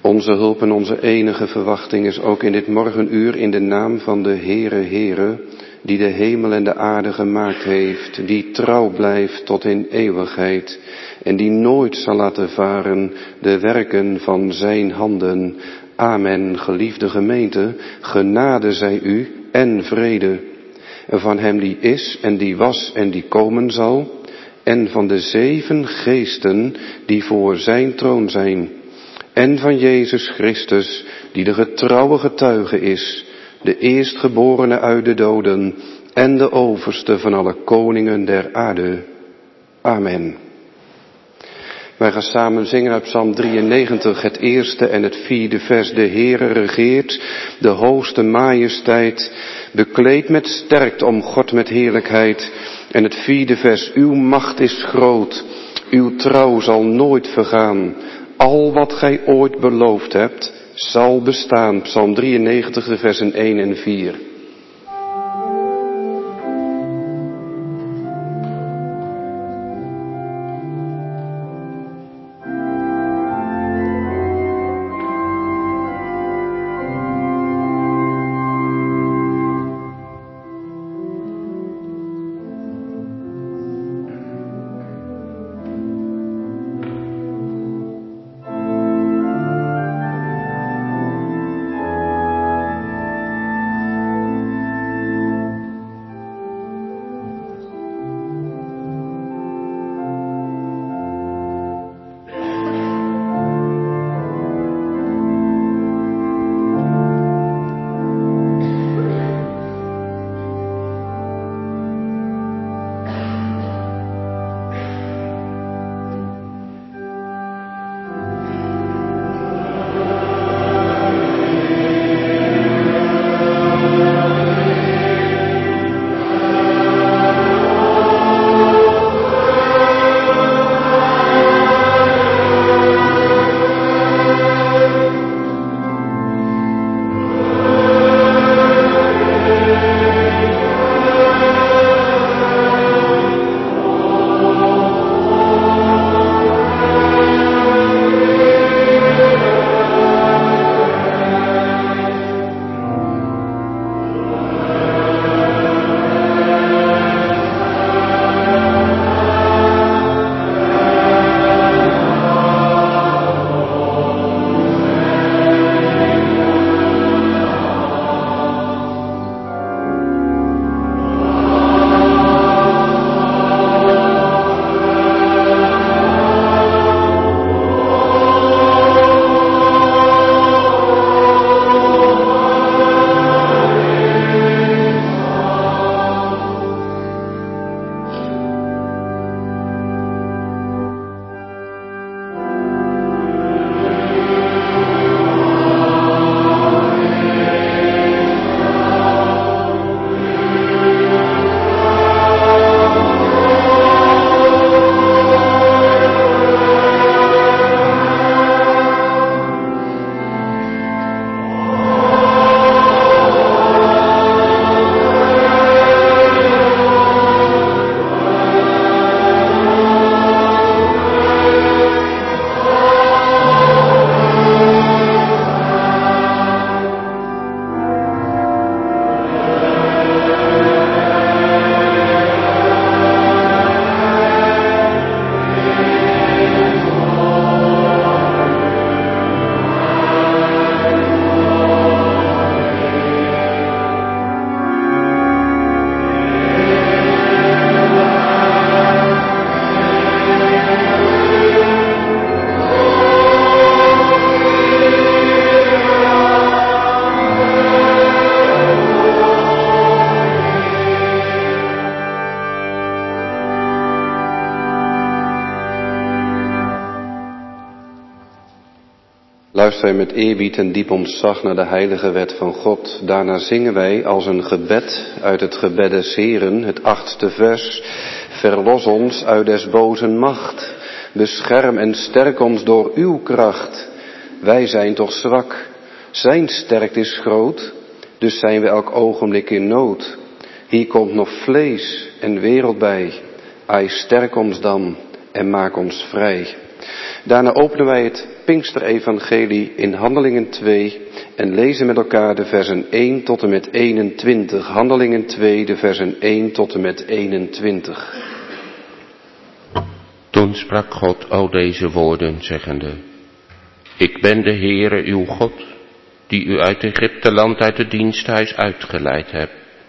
Onze hulp en onze enige verwachting is ook in dit morgenuur in de naam van de Heere, die de hemel en de aarde gemaakt heeft, die trouw blijft tot in eeuwigheid en die nooit zal laten varen de werken van zijn handen. Amen, geliefde gemeente, genade zij u en vrede. En van hem die is en die was en die komen zal, en van de 7 geesten die voor zijn troon zijn, en van Jezus Christus, die de getrouwe getuige is, de eerstgeborene uit de doden en de overste van alle koningen der aarde. Amen. Wij gaan samen zingen uit Psalm 93, het eerste en het 4e vers. De Heere regeert, de hoogste majesteit, bekleed met sterkte, omgord met heerlijkheid. En het 4e vers, uw macht is groot, uw trouw zal nooit vergaan. Al wat gij ooit beloofd hebt, zal bestaan. Psalm 93, de versen 1 en 4. Luisteren wij met eerbied en diep ontzag naar de heilige wet van God. Daarna zingen wij als een gebed uit het gebed des Heeren, het 8e vers. Verlos ons uit des bozen macht. Bescherm en sterk ons door uw kracht. Wij zijn toch zwak. Zijn sterkte is groot. Dus zijn we elk ogenblik in nood. Hier komt nog vlees en wereld bij. Ai, sterk ons dan en maak ons vrij. Daarna openen wij het Pinksterevangelie in Handelingen 2 en lezen met elkaar de versen 1 tot en met 21. Handelingen 2, de versen 1 tot en met 21. Toen sprak God al deze woorden, zeggende: Ik ben de Heere uw God, die u uit Egypteland uit het diensthuis uitgeleid heb.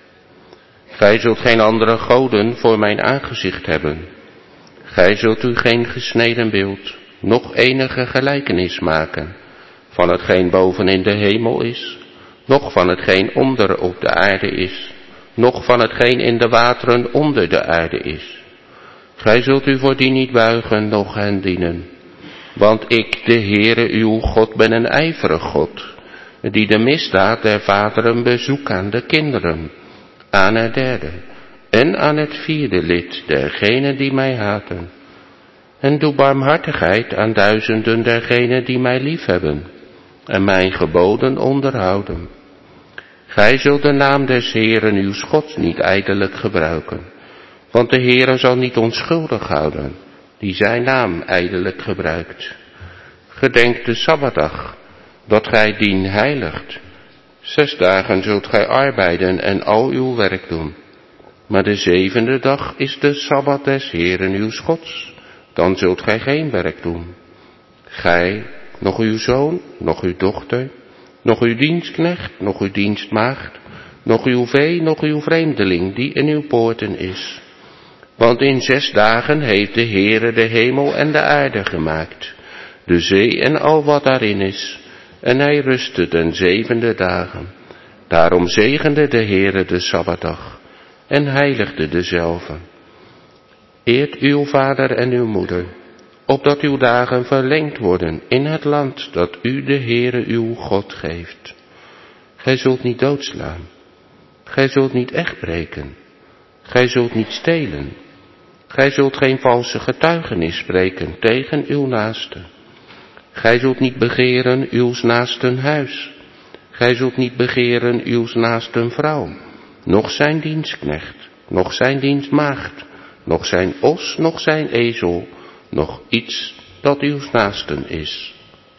Gij zult geen andere goden voor mijn aangezicht hebben. Gij zult u geen gesneden beeld, noch enige gelijkenis maken, van hetgeen boven in de hemel is, noch van hetgeen onder op de aarde is, noch van hetgeen in de wateren onder de aarde is. Gij zult u voor die niet buigen, noch hen dienen. Want ik, de Heere uw God, ben een ijverig God, die de misdaad der vaderen bezoekt aan de kinderen, aan het derde en aan het vierde lid dergenen die mij haten. En doe barmhartigheid aan duizenden dergenen die mij liefhebben en mijn geboden onderhouden. Gij zult de naam des Heeren uws Gods niet ijdelijk gebruiken, want de Heere zal niet onschuldig houden, die zijn naam ijdelijk gebruikt. Gedenk de Sabbatdag, dat gij dien heiligt. 6 dagen zult gij arbeiden en al uw werk doen. Maar de 7e dag is de Sabbat des Heeren uws Gods. Dan zult gij geen werk doen. Gij, nog uw zoon, nog uw dochter, nog uw dienstknecht, nog uw dienstmaagd, nog uw vee, nog uw vreemdeling die in uw poorten is. Want in 6 dagen heeft de Heere de hemel en de aarde gemaakt, de zee en al wat daarin is, en hij rustte den 7e dagen. Daarom zegende de Heere de Sabbatdag en heiligde dezelve. Eert uw vader en uw moeder, opdat uw dagen verlengd worden in het land dat u de Heere uw God geeft. Gij zult niet doodslaan, gij zult niet echtbreken, gij zult niet stelen, gij zult geen valse getuigenis spreken tegen uw naaste. Gij zult niet begeren uws naasten huis, gij zult niet begeren uws naasten vrouw, noch zijn dienstknecht, noch zijn dienstmaagd, noch zijn os, noch zijn ezel, noch iets dat uws naasten is.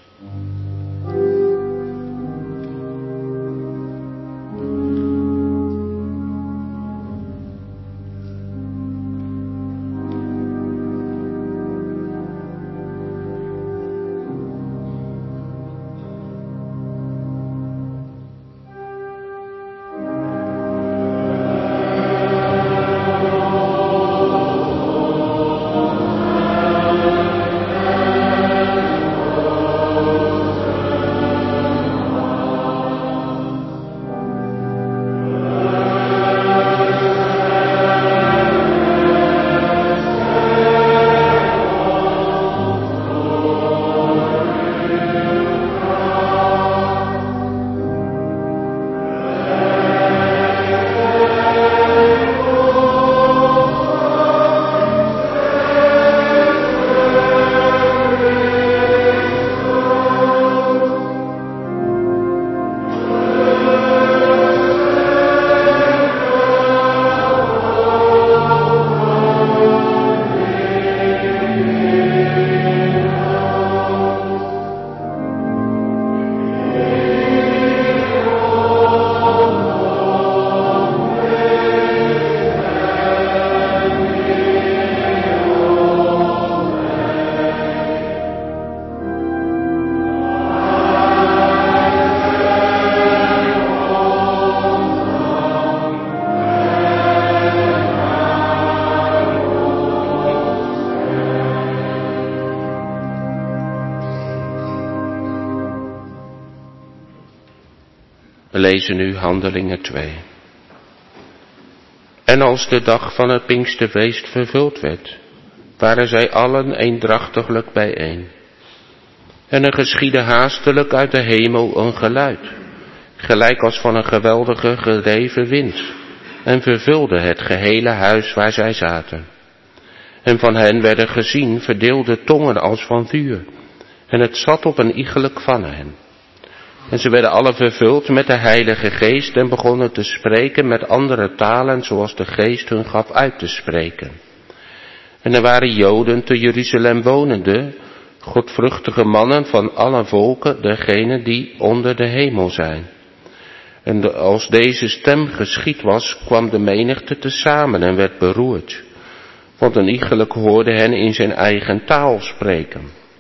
We lezen nu Handelingen 2. En als de dag van het Pinksterfeest vervuld werd, waren zij allen eendrachtiglijk bijeen. En er geschiedde haastelijk uit de hemel een geluid, gelijk als van een geweldige gedreven wind, en vervulde het gehele huis waar zij zaten. En van hen werden gezien verdeelde tongen als van vuur, en het zat op een iegelijk van hen. En ze werden alle vervuld met de Heilige Geest en begonnen te spreken met andere talen zoals de Geest hun gaf uit te spreken. En er waren Joden te Jeruzalem wonende, godvruchtige mannen van alle volken, degenen die onder de hemel zijn. En als deze stem geschied was, kwam de menigte tezamen en werd beroerd, want een iegelijk hoorde hen in zijn eigen taal spreken.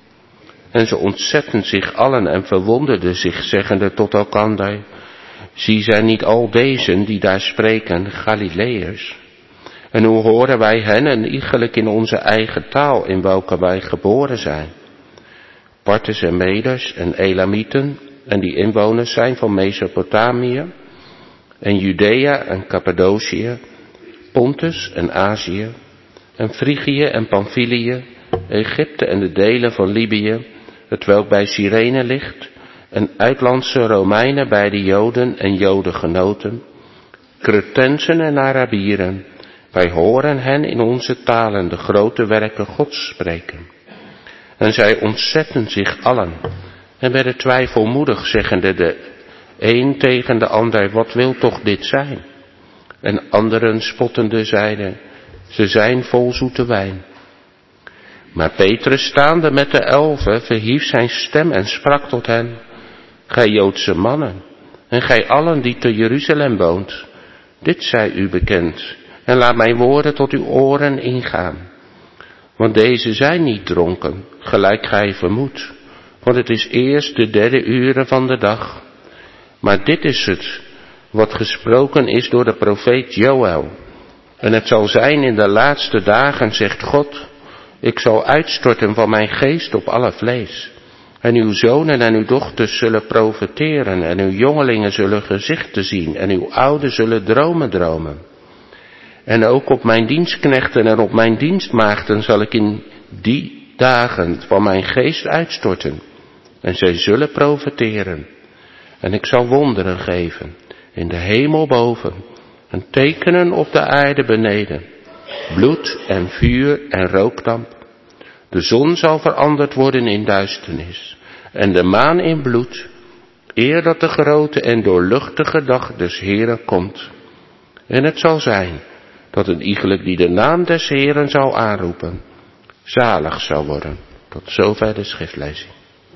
En ze ontzetten zich allen en verwonderden zich, zeggende tot elkander: zie, zijn niet al dezen die daar spreken Galileërs? En hoe horen wij hen een iegelijk in onze eigen taal, in welke wij geboren zijn? Parters en Meders en Elamieten, en die inwoners zijn van Mesopotamië, en Judea en Cappadocië, Pontus en Azië, en Frigië en Pamphylië, Egypte en de delen van Libië, hetwelk bij Cyrene ligt, en uitlandse Romeinen bij de Joden en Jodengenoten, Cretensen en Arabieren, wij horen hen in onze talen de grote werken Gods spreken. En zij ontzetten zich allen en werden twijfelmoedig, zeggende de een tegen de ander: wat wil toch dit zijn? En anderen spottende zeiden: ze zijn vol zoete wijn. Maar Petrus, staande met de 11, verhief zijn stem en sprak tot hen: gij Joodse mannen, en gij allen die te Jeruzalem woont, dit zij u bekend, en laat mijn woorden tot uw oren ingaan. Want deze zijn niet dronken, gelijk gij vermoedt, want het is eerst de 3e uur van de dag. Maar dit is het, wat gesproken is door de profeet Joël. En het zal zijn in de laatste dagen, zegt God: ik zal uitstorten van mijn geest op alle vlees. En uw zonen en uw dochters zullen profeteren, en uw jongelingen zullen gezichten zien, en uw ouden zullen dromen dromen. En ook op mijn dienstknechten en op mijn dienstmaagden zal ik in die dagen van mijn geest uitstorten. En zij zullen profeteren. En ik zal wonderen geven in de hemel boven, en tekenen op de aarde beneden, bloed en vuur en rookdamp. De zon zal veranderd worden in duisternis, en de maan in bloed, eer dat de grote en doorluchtige dag des Heeren komt. En het zal zijn dat een iegelijk die de naam des Heeren zal aanroepen, zalig zal worden. Tot zover de schriftlezing.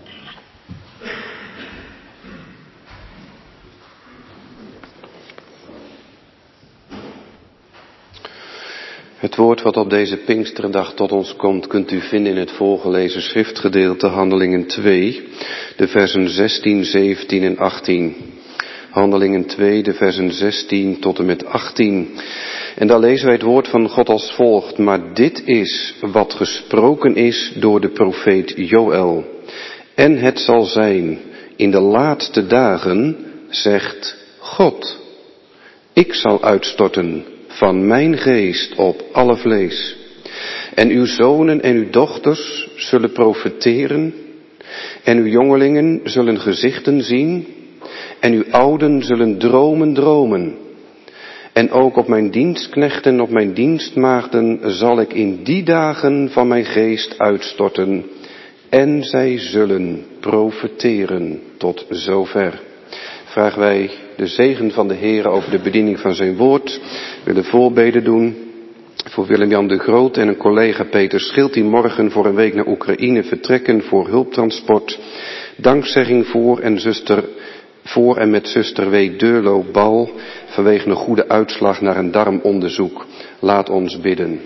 Het woord wat op deze Pinksterdag tot ons komt, kunt u vinden in het voorgelezen schriftgedeelte Handelingen 2, de versen 16, 17 en 18. Handelingen 2, de versen 16 tot en met 18. En daar lezen wij het woord van God als volgt: maar dit is wat gesproken is door de profeet Joël. En het zal zijn in de laatste dagen, zegt God, ik zal uitstorten van mijn geest op alle vlees. En uw zonen en uw dochters zullen profeteren, en uw jongelingen zullen gezichten zien, en uw ouden zullen dromen dromen. En ook op mijn dienstknechten en op mijn dienstmaagden zal ik in die dagen van mijn geest uitstorten, en zij zullen profeteren. Tot zover. Vragen wij de zegen van de Heer over de bediening van zijn woord. We willen voorbeden doen voor Willem-Jan de Groot en een collega Peter Schild die morgen voor een week naar Oekraïne vertrekken voor hulptransport. Dankzegging voor en met zuster W. Deurlo-Bal vanwege een goede uitslag naar een darmonderzoek. Laat ons bidden.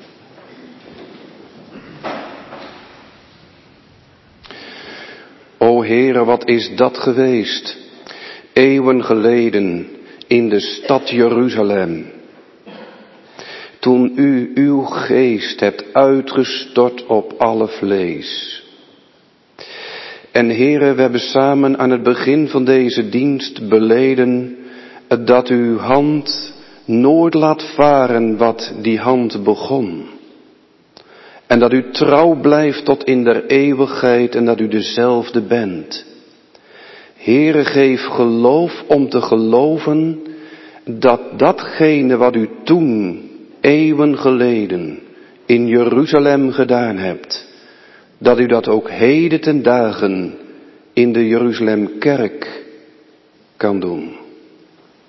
O Heere, wat is dat geweest? Eeuwen geleden in de stad Jeruzalem. Toen u uw geest hebt uitgestort op alle vlees. En Heere, we hebben samen aan het begin van deze dienst beleden dat uw hand nooit laat varen wat die hand begon. En dat u trouw blijft tot in der eeuwigheid en dat u dezelfde bent. Heere, geef geloof om te geloven dat datgene wat u toen, eeuwen geleden, in Jeruzalem gedaan hebt, dat u dat ook heden ten dagen in de Jeruzalemkerk kan doen.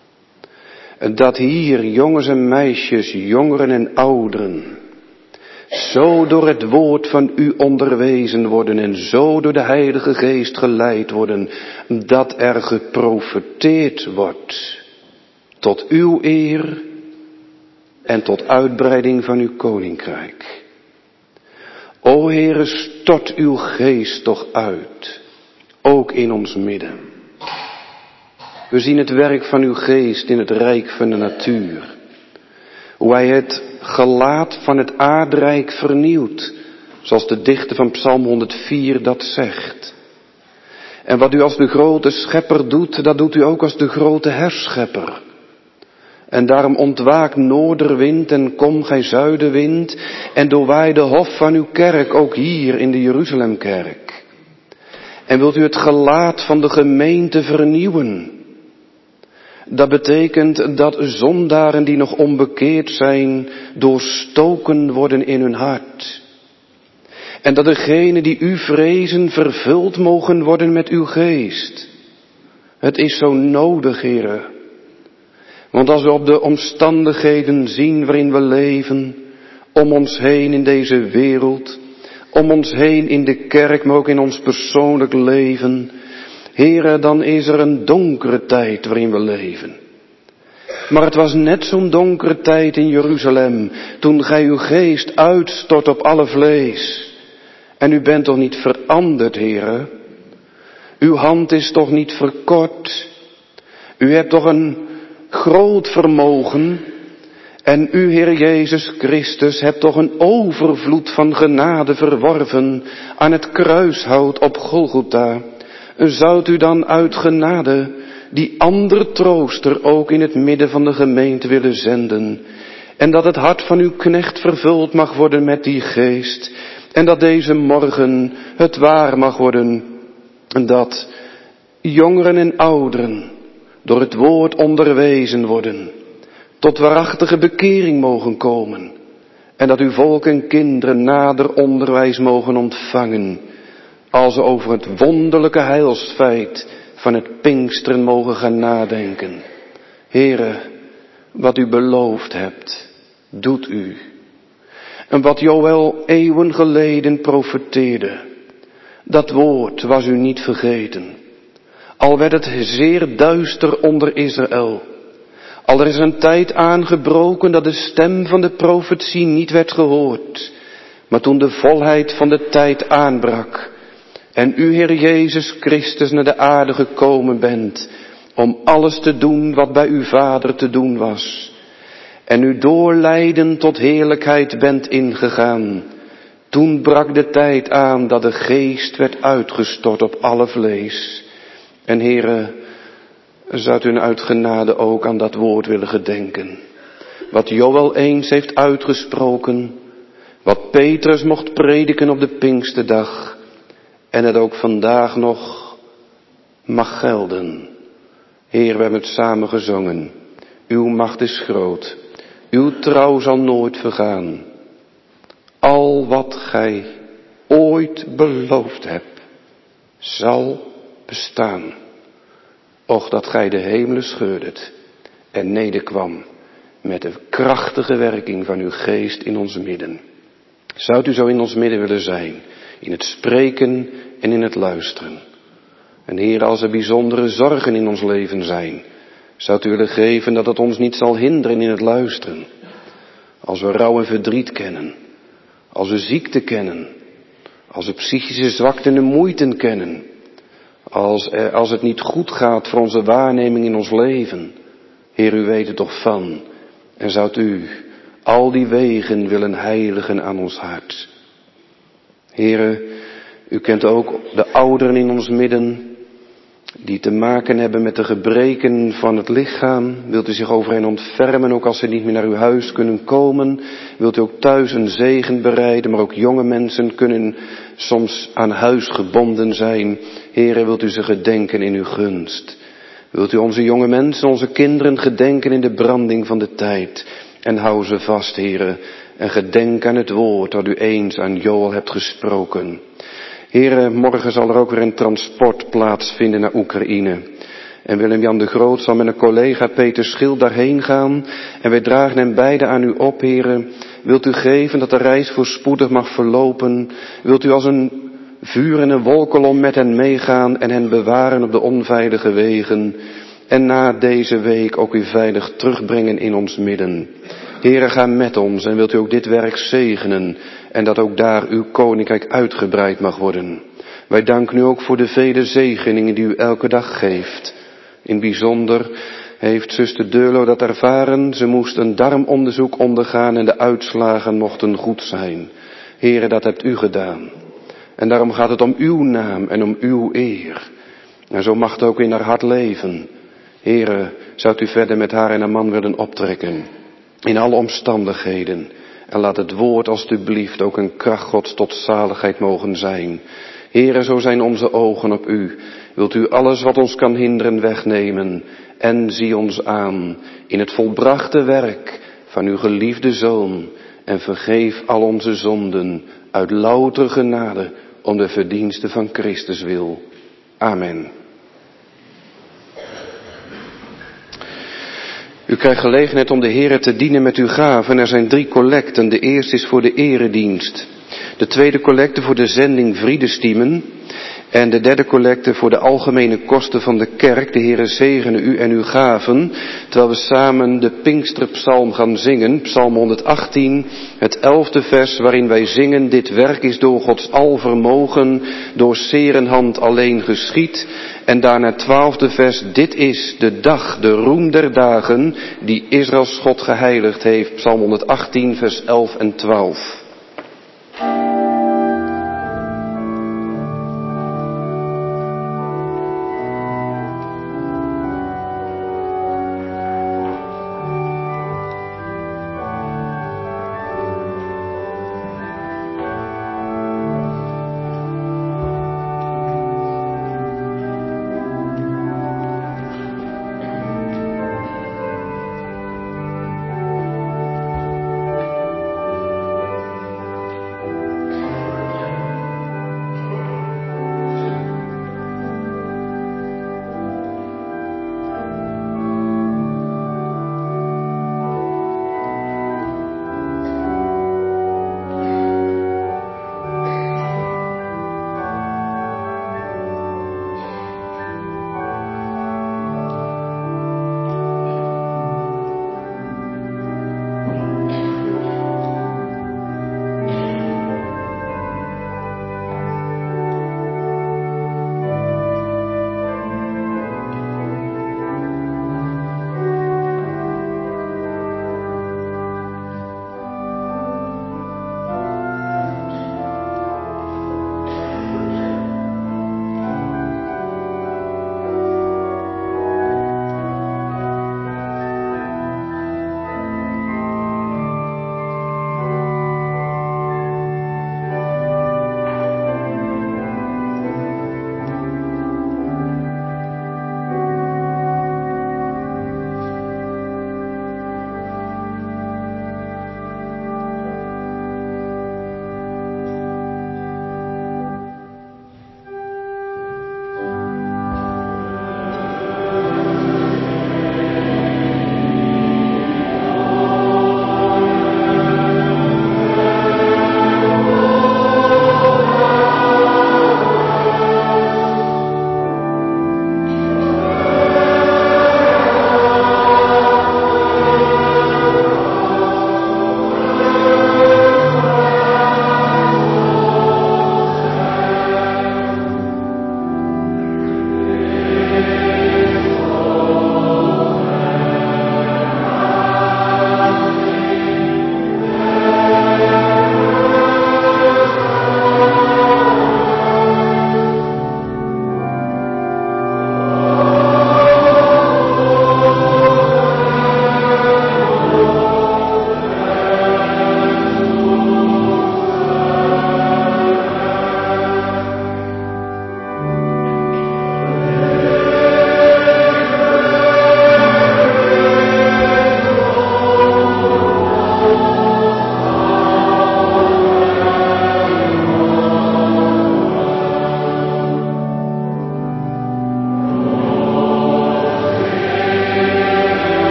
Dat hier jongens en meisjes, jongeren en ouderen, zo door het woord van u onderwezen worden en zo door de Heilige Geest geleid worden, dat er geprofeteerd wordt tot uw eer en tot uitbreiding van uw koninkrijk. O Heere, stort uw geest toch uit, ook in ons midden. We zien het werk van uw geest in het rijk van de natuur. Hoe hij het gelaat van het aardrijk vernieuwt, zoals de dichter van Psalm 104 dat zegt. En wat u als de grote schepper doet, dat doet u ook als de grote herschepper. En daarom ontwaakt noorderwind en kom gij zuidenwind en doorwaai de hof van uw kerk, ook hier in de Jeruzalemkerk. En wilt u het gelaat van de gemeente vernieuwen? Dat betekent dat zondaren die nog onbekeerd zijn, doorstoken worden in hun hart. En dat degenen die u vrezen vervuld mogen worden met uw geest. Het is zo nodig, Heere. Want als we op de omstandigheden zien waarin we leven, om ons heen in deze wereld, om ons heen in de kerk, maar ook in ons persoonlijk leven, Heere, dan is er een donkere tijd waarin we leven. Maar het was net zo'n donkere tijd in Jeruzalem, toen gij uw geest uitstort op alle vlees. En u bent toch niet veranderd, Heere? Uw hand is toch niet verkort? U hebt toch een groot vermogen? En u, Heer Jezus Christus, hebt toch een overvloed van genade verworven aan het kruishout op Golgotha. Zoudt u dan uit genade die andere trooster ook in het midden van de gemeente willen zenden? En dat het hart van uw knecht vervuld mag worden met die geest. En dat deze morgen het waar mag worden. Dat jongeren en ouderen door het woord onderwezen worden. Tot waarachtige bekering mogen komen. En dat uw volk en kinderen nader onderwijs mogen ontvangen. Als ze over het wonderlijke heilsfeit van het Pinksteren mogen gaan nadenken. Heere, wat u beloofd hebt, doet u. En wat Joël eeuwen geleden profeteerde, dat woord was u niet vergeten. Al werd het zeer duister onder Israël. Al er is een tijd aangebroken dat de stem van de profetie niet werd gehoord. Maar toen de volheid van de tijd aanbrak en u, Heer Jezus Christus, naar de aarde gekomen bent om alles te doen wat bij uw Vader te doen was. En u door lijden tot heerlijkheid bent ingegaan. Toen brak de tijd aan dat de geest werd uitgestort op alle vlees. En Heere, zou u uit genade ook aan dat woord willen gedenken. Wat Joël eens heeft uitgesproken. Wat Petrus mocht prediken op de Pinksterdag. En het ook vandaag nog mag gelden. Heer, we hebben het samen gezongen. Uw macht is groot. Uw trouw zal nooit vergaan. Al wat gij ooit beloofd hebt, zal bestaan. Och, dat gij de hemelen scheurdet en nederkwam met de krachtige werking van uw geest in ons midden. Zou u zo in ons midden willen zijn, in het spreken en in het luisteren. En Heer, als er bijzondere zorgen in ons leven zijn, zou u willen geven dat het ons niet zal hinderen in het luisteren. Als we rouw en verdriet kennen, als we ziekte kennen, als we psychische zwakten en moeiten kennen, als het niet goed gaat voor onze waarneming in ons leven. Heer, u weet er toch van. En zoudt u al die wegen willen heiligen aan ons hart. Heere, u kent ook de ouderen in ons midden die te maken hebben met de gebreken van het lichaam. Wilt u zich over hen ontfermen, ook als ze niet meer naar uw huis kunnen komen. Wilt u ook thuis een zegen bereiden, maar ook jonge mensen kunnen soms aan huis gebonden zijn. Heere, wilt u ze gedenken in uw gunst. Wilt u onze jonge mensen, onze kinderen gedenken in de branding van de tijd. En hou ze vast, Heere, en gedenk aan het woord dat u eens aan Joël hebt gesproken. Heere, morgen zal er ook weer een transport plaatsvinden naar Oekraïne. En Willem-Jan de Groot zal met een collega Peter Schil daarheen gaan. En wij dragen hen beiden aan u op, Heere. Wilt u geven dat de reis voorspoedig mag verlopen? Wilt u als een vuur en een wolkolom met hen meegaan en hen bewaren op de onveilige wegen? En na deze week ook u veilig terugbrengen in ons midden. Heere, ga met ons en wilt u ook dit werk zegenen en dat ook daar uw koninkrijk uitgebreid mag worden. Wij danken u ook voor de vele zegeningen die u elke dag geeft. In bijzonder heeft zuster Deurlo dat ervaren. Ze moest een darmonderzoek ondergaan en de uitslagen mochten goed zijn. Heere, dat hebt u gedaan. En daarom gaat het om uw naam en om uw eer. En zo mag het ook in haar hart leven. Heere, zou u verder met haar en haar man willen optrekken. In alle omstandigheden. En laat het woord alstublieft ook een kracht Gods tot zaligheid mogen zijn. Heere, zo zijn onze ogen op u. Wilt u alles wat ons kan hinderen wegnemen. En zie ons aan in het volbrachte werk van uw geliefde Zoon. En vergeef al onze zonden uit louter genade om de verdiensten van Christus wil. Amen. U krijgt gelegenheid om de Heere te dienen met uw gaven. Er zijn 3 collecten. De eerste is voor de eredienst. De tweede collecte voor de zending Vriendestiemen. En de derde collecte voor de algemene kosten van de kerk. De Heere zegene u en uw gaven. Terwijl we samen de Pinksterpsalm gaan zingen. Psalm 118, het 11e vers waarin wij zingen. Dit werk is door Gods alvermogen, door serenhand alleen geschied. En daarna 12e vers. Dit is de dag, de roem der dagen, die Israëls God geheiligd heeft. Psalm 118, vers 11 en 12.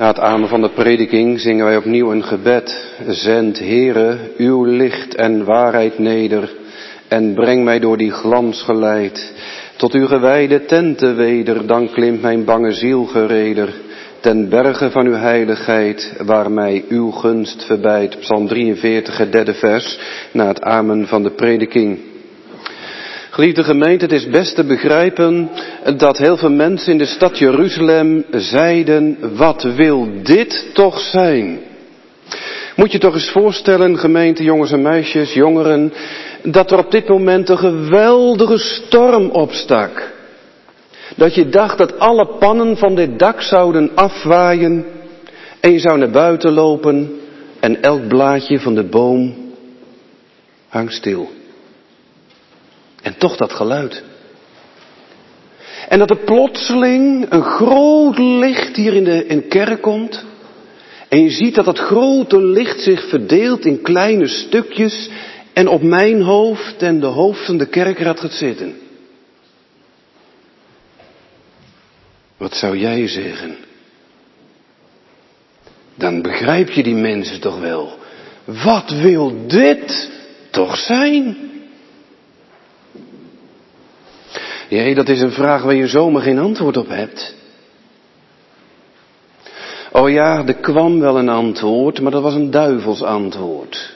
het amen van de prediking zingen wij opnieuw een gebed. Zend, Heere, uw licht en waarheid neder en breng mij door die glans geleid tot uw gewijde tenten weder. Dan klimt mijn bange ziel gereder ten berge van uw heiligheid, waar mij uw gunst verbijt. Psalm 43, het derde vers, na het amen van de prediking. Geliefde gemeente, het is best te begrijpen dat heel veel mensen in de stad Jeruzalem zeiden, wat wil dit toch zijn? Moet je toch eens voorstellen, gemeente, jongens en meisjes, jongeren, dat er op dit moment een geweldige storm opstak. Dat je dacht dat alle pannen van dit dak zouden afwaaien en je zou naar buiten lopen en elk blaadje van de boom hangt stil. En toch dat geluid. En dat er plotseling een groot licht hier in de kerk komt. En je ziet dat dat grote licht zich verdeelt in kleine stukjes en op mijn hoofd en de hoofd van de kerkraad gaat zitten. Wat zou jij zeggen? Dan begrijp je die mensen toch wel. Wat wil dit toch zijn? Jee, dat is een vraag waar je zomaar geen antwoord op hebt. Oh ja, er kwam wel een antwoord, maar dat was een duivels antwoord.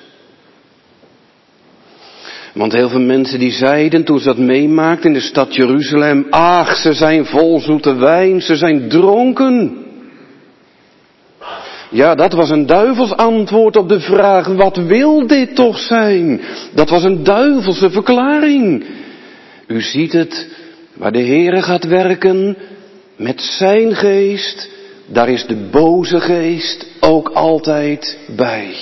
Want heel veel mensen die zeiden, toen ze dat meemaakten in de stad Jeruzalem, ach, ze zijn vol zoete wijn, ze zijn dronken. Ja, dat was een duivels antwoord op de vraag, wat wil dit toch zijn? Dat was een duivelse verklaring. U ziet het, waar de Heere gaat werken met zijn geest, daar is de boze geest ook altijd bij.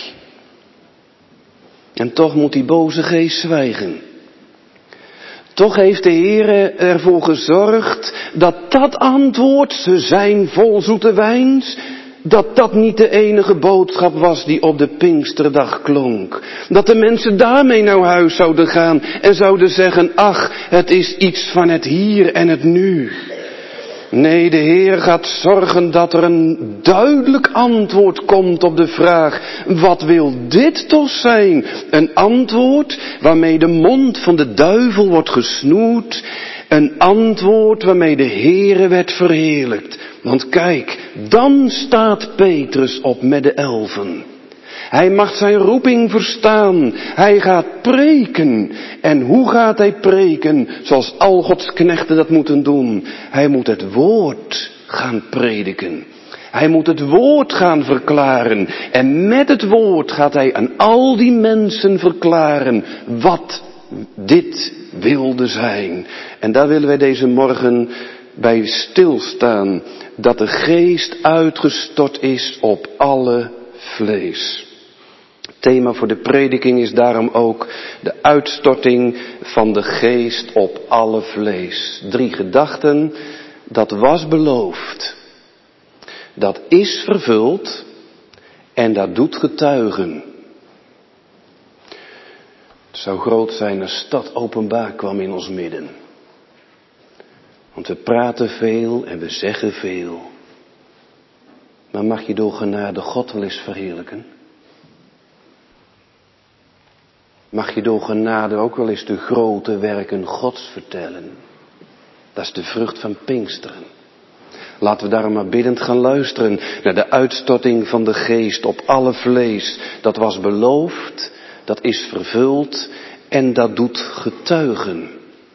En toch moet die boze geest zwijgen. Toch heeft de Heere ervoor gezorgd dat dat antwoord, ze zijn vol zoete wijns, dat niet de enige boodschap was die op de Pinksterdag klonk. Dat de mensen daarmee naar huis zouden gaan en zouden zeggen, ach, het is iets van het hier en het nu. Nee, de Heer gaat zorgen dat er een duidelijk antwoord komt op de vraag, wat wil dit toch zijn? Een antwoord waarmee de mond van de duivel wordt gesnoerd. Een antwoord waarmee de Heere werd verheerlijkt. Want kijk, dan staat Petrus op met de 11. Hij mag zijn roeping verstaan. Hij gaat preken. En hoe gaat hij preken? Zoals al Gods knechten dat moeten doen. Hij moet het woord gaan prediken. Hij moet het woord gaan verklaren. En met het woord gaat hij aan al die mensen verklaren wat dit wilde zijn. En daar willen wij deze morgen bij stilstaan. Dat de geest uitgestort is op alle vlees. Thema voor de prediking is daarom ook de uitstorting van de geest op alle vlees. 3 gedachten, dat was beloofd. Dat is vervuld en dat doet getuigen. Het zou groot zijn als stad openbaar kwam in ons midden. Want we praten veel en we zeggen veel. Maar mag je door genade God wel eens verheerlijken? Mag je door genade ook wel eens de grote werken Gods vertellen? Dat is de vrucht van Pinksteren. Laten we daarom maar biddend gaan luisteren naar de uitstorting van de geest op alle vlees. Dat was beloofd, dat is vervuld en dat doet getuigen.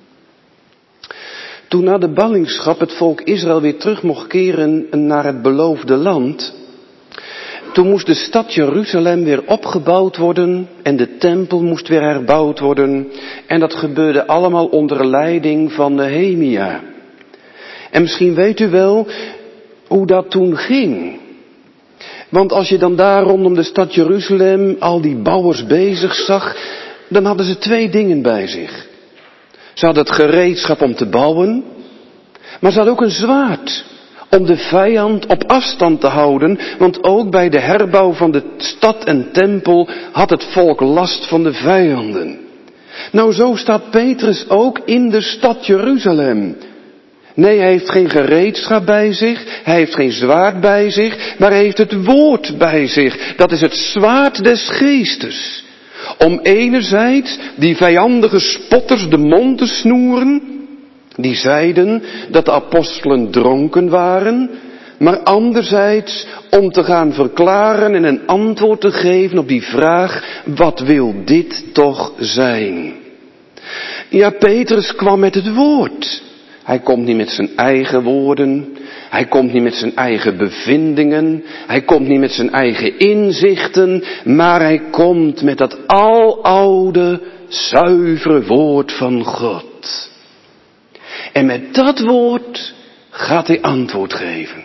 Toen na de ballingschap het volk Israël weer terug mocht keren naar het beloofde land, toen moest de stad Jeruzalem weer opgebouwd worden en de tempel moest weer herbouwd worden. En dat gebeurde allemaal onder leiding van Nehemia. En misschien weet u wel hoe dat toen ging. Want als je dan daar rondom de stad Jeruzalem al die bouwers bezig zag, dan hadden ze 2 dingen bij zich. Ze hadden het gereedschap om te bouwen, maar ze hadden ook een zwaard om de vijand op afstand te houden, want ook bij de herbouw van de stad en tempel had het volk last van de vijanden. Nou, zo staat Petrus ook in de stad Jeruzalem. Nee, hij heeft geen gereedschap bij zich, hij heeft geen zwaard bij zich, maar hij heeft het woord bij zich. Dat is het zwaard des geestes. Om enerzijds die vijandige spotters de mond te snoeren, die zeiden dat de apostelen dronken waren, maar anderzijds om te gaan verklaren en een antwoord te geven op die vraag, wat wil dit toch zijn? Ja, Petrus kwam met het woord. Hij komt niet met zijn eigen woorden, hij komt niet met zijn eigen bevindingen, hij komt niet met zijn eigen inzichten, maar hij komt met dat aloude, zuivere woord van God. En met dat woord gaat hij antwoord geven.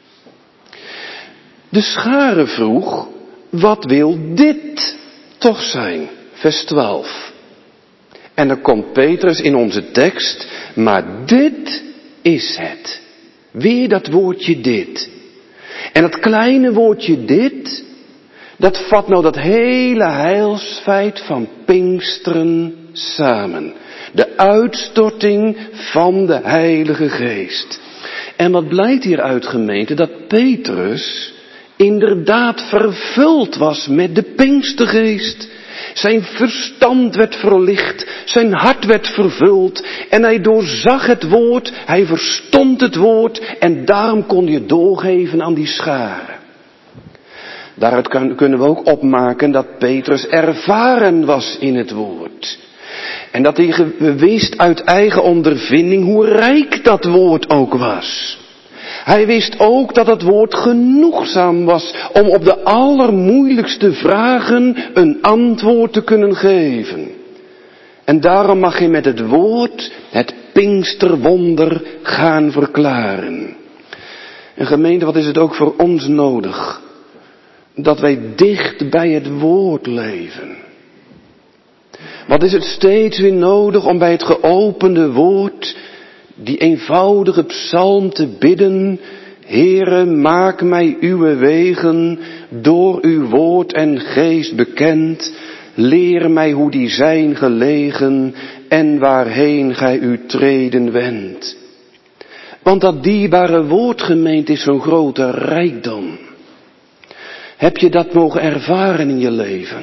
De schare vroeg, wat wil dit toch zijn? Vers 12. En dan komt Petrus in onze tekst, maar dit is het. Weer dat woordje dit. En dat kleine woordje dit, dat vat nou dat hele heilsfeit van Pinksteren samen. De uitstorting van de Heilige Geest. En wat blijkt hieruit, gemeente? Dat Petrus inderdaad vervuld was met de Pinkstergeest. Zijn verstand werd verlicht, zijn hart werd vervuld en hij doorzag het woord, hij verstond het woord en daarom kon hij het doorgeven aan die scharen. Daaruit kunnen we ook opmaken dat Petrus ervaren was in het woord. En dat hij wist uit eigen ondervinding hoe rijk dat woord ook was. Hij wist ook dat het woord genoegzaam was om op de allermoeilijkste vragen een antwoord te kunnen geven. En daarom mag hij met het woord het Pinksterwonder gaan verklaren. En gemeente, wat is het ook voor ons nodig? Dat wij dicht bij het woord leven. Wat is het steeds weer nodig om bij het geopende woord die eenvoudige psalm te bidden, Heere, maak mij uw wegen door uw woord en geest bekend, leer mij hoe die zijn gelegen en waarheen gij uw treden wendt. Want dat dierbare woord, gemeente, is zo'n grote rijkdom. Heb je dat mogen ervaren in je leven?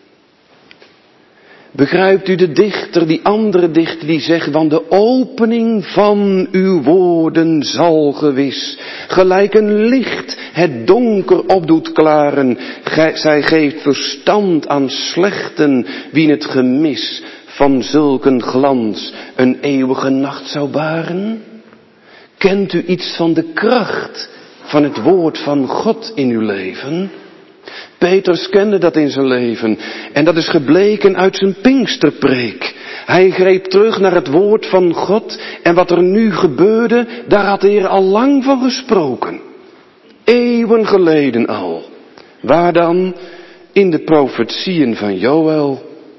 Begrijpt u de dichter, die andere dichter die zegt, want de opening van uw woorden zal gewis gelijk een licht het donker op doet klaren. Zij geeft verstand aan slechten, wie het gemis van zulken glans een eeuwige nacht zou baren. Kent u iets van de kracht van het woord van God in uw leven? Petrus kende dat in zijn leven en dat is gebleken uit zijn Pinksterpreek. Hij greep terug naar het woord van God en wat er nu gebeurde, daar had de Heer al lang van gesproken. Eeuwen geleden al. Waar dan? In de profetieën van Joël.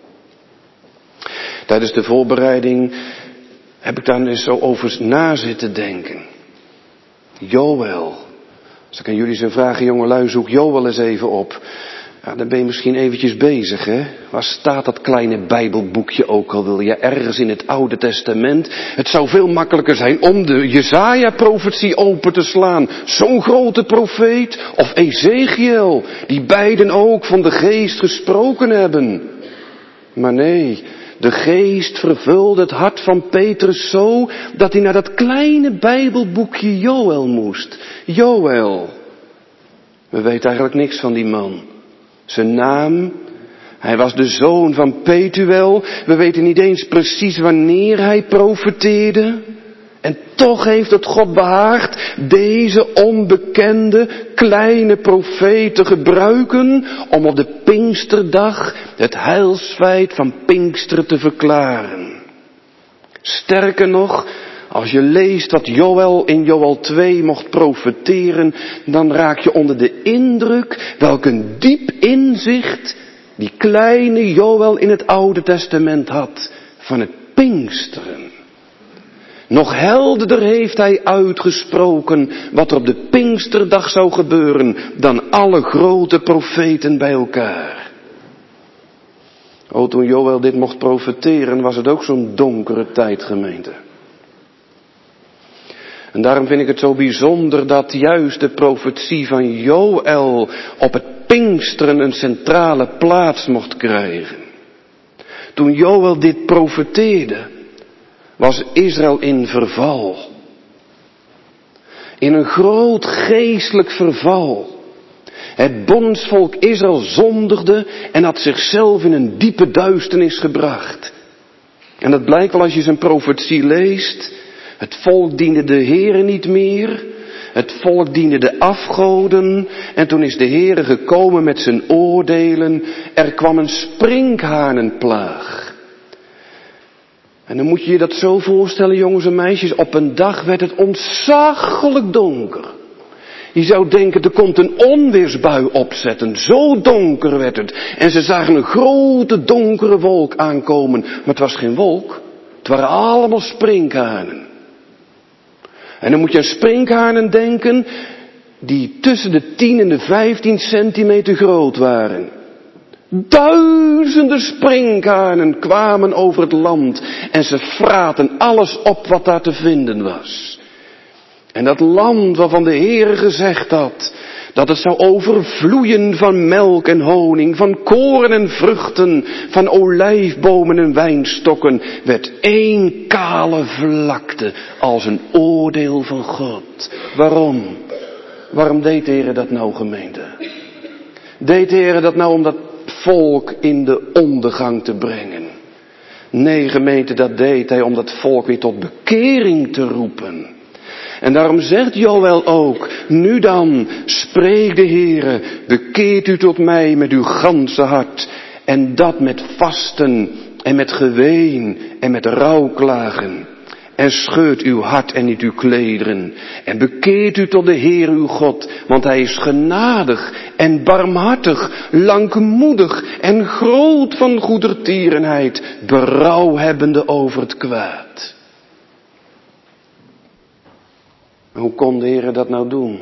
Tijdens de voorbereiding heb ik daar eens zo over na zitten denken. Joël. Als ik aan jullie zou vragen, jongelui, zoek Joël eens even op. Ja, dan ben je misschien eventjes bezig, hè. Waar staat dat kleine bijbelboekje ook al wil? Ja, ergens in het Oude Testament. Het zou veel makkelijker zijn om de Jesaja-profetie open te slaan. Zo'n grote profeet. Of Ezekiel, die beiden ook van de geest gesproken hebben. Maar nee, de geest vervulde het hart van Petrus zo dat hij naar dat kleine bijbelboekje Joël moest. Joël. We weten eigenlijk niks van die man. Zijn naam, hij was de zoon van Petuel. We weten niet eens precies wanneer hij profeteerde. En toch heeft het God behaagd deze onbekende kleine profeet te gebruiken om op de Pinksterdag het heilsfeit van Pinksteren te verklaren. Sterker nog, als je leest wat Joël in Joël 2 mocht profeteren, dan raak je onder de indruk welk een diep inzicht die kleine Joël in het Oude Testament had van het Pinksteren. Nog helderder heeft hij uitgesproken wat er op de Pinksterdag zou gebeuren dan alle grote profeten bij elkaar. O, toen Joël dit mocht profeteren was het ook zo'n donkere tijd, gemeente. En daarom vind ik het zo bijzonder dat juist de profetie van Joël op het Pinksteren een centrale plaats mocht krijgen. Toen Joël dit profeteerde, was Israël in verval. In een groot geestelijk verval. Het bondsvolk Israël zondigde en had zichzelf in een diepe duisternis gebracht. En dat blijkt wel als je zijn profetie leest. Het volk diende de Heere niet meer. Het volk diende de afgoden. En toen is de Heere gekomen met zijn oordelen. Er kwam een sprinkhanenplaag. En dan moet je je dat zo voorstellen, jongens en meisjes. Op een dag werd het ontzaglijk donker. Je zou denken, er komt een onweersbui opzetten. Zo donker werd het. En ze zagen een grote donkere wolk aankomen. Maar het was geen wolk. Het waren allemaal sprinkhanen. En dan moet je aan sprinkhanen denken die tussen de 10 en de 15 centimeter groot waren. Duizenden sprinkhanen kwamen over het land en ze fraten alles op wat daar te vinden was. En dat land waarvan de Heere gezegd had dat het zou overvloeien van melk en honing, van koren en vruchten, van olijfbomen en wijnstokken, werd één kale vlakte als een oordeel van God. Waarom? Waarom deed de Heere dat nou, gemeente? Deed de Heere dat nou om dat volk in de ondergang te brengen? Nee, gemeente, dat deed hij om dat volk weer tot bekering te roepen. En daarom zegt Joël ook, nu dan, spreek de Heere, bekeert u tot mij met uw ganse hart. En dat met vasten en met geween en met rouwklagen. En scheurt uw hart en niet uw klederen. En bekeert u tot de Heer uw God, want hij is genadig en barmhartig, langmoedig en groot van goedertierenheid, berouw hebbende over het kwaad. Hoe kon de Heer dat nou doen?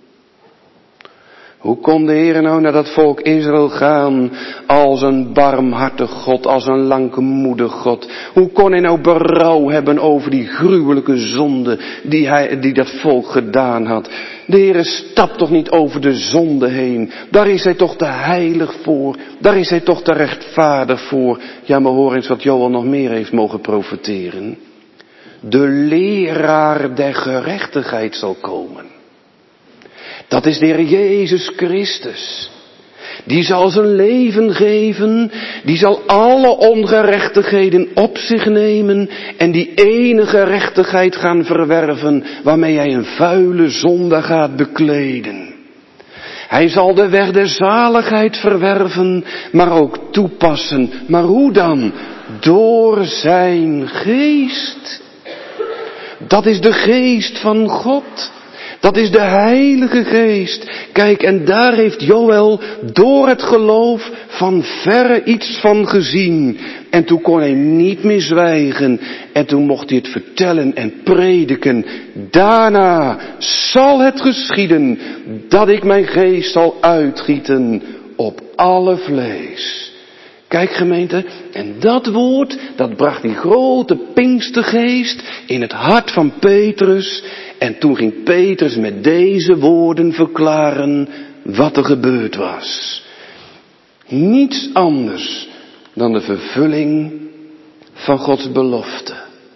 Hoe kon de Heer nou naar dat volk Israël gaan als een barmhartig God, als een langmoedig God? Hoe kon hij nou berouw hebben over die gruwelijke zonde die dat volk gedaan had? De Heer stapt toch niet over de zonde heen. Daar is hij toch te heilig voor. Daar is hij toch te rechtvaardig voor. Ja, maar hoor eens wat Joël nog meer heeft mogen profeteren. De leraar der gerechtigheid zal komen. Dat is de Heer Jezus Christus. Die zal zijn leven geven, die zal alle ongerechtigheden op zich nemen en die ene gerechtigheid gaan verwerven waarmee hij een vuile zonde gaat bekleden. Hij zal de weg der zaligheid verwerven, maar ook toepassen. Maar hoe dan? Door zijn geest. Dat is de geest van God. Dat is de Heilige Geest. Kijk, en daar heeft Joël door het geloof van verre iets van gezien. En toen kon hij niet meer zwijgen. En toen mocht hij het vertellen en prediken. Daarna zal het geschieden dat ik mijn geest zal uitgieten op alle vlees. Kijk, gemeente, en dat woord, dat bracht die grote Pinkstergeest in het hart van Petrus. En toen ging Petrus met deze woorden verklaren wat er gebeurd was. Niets anders dan de vervulling van Gods belofte.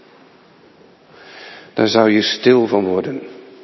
Daar zou je stil van worden.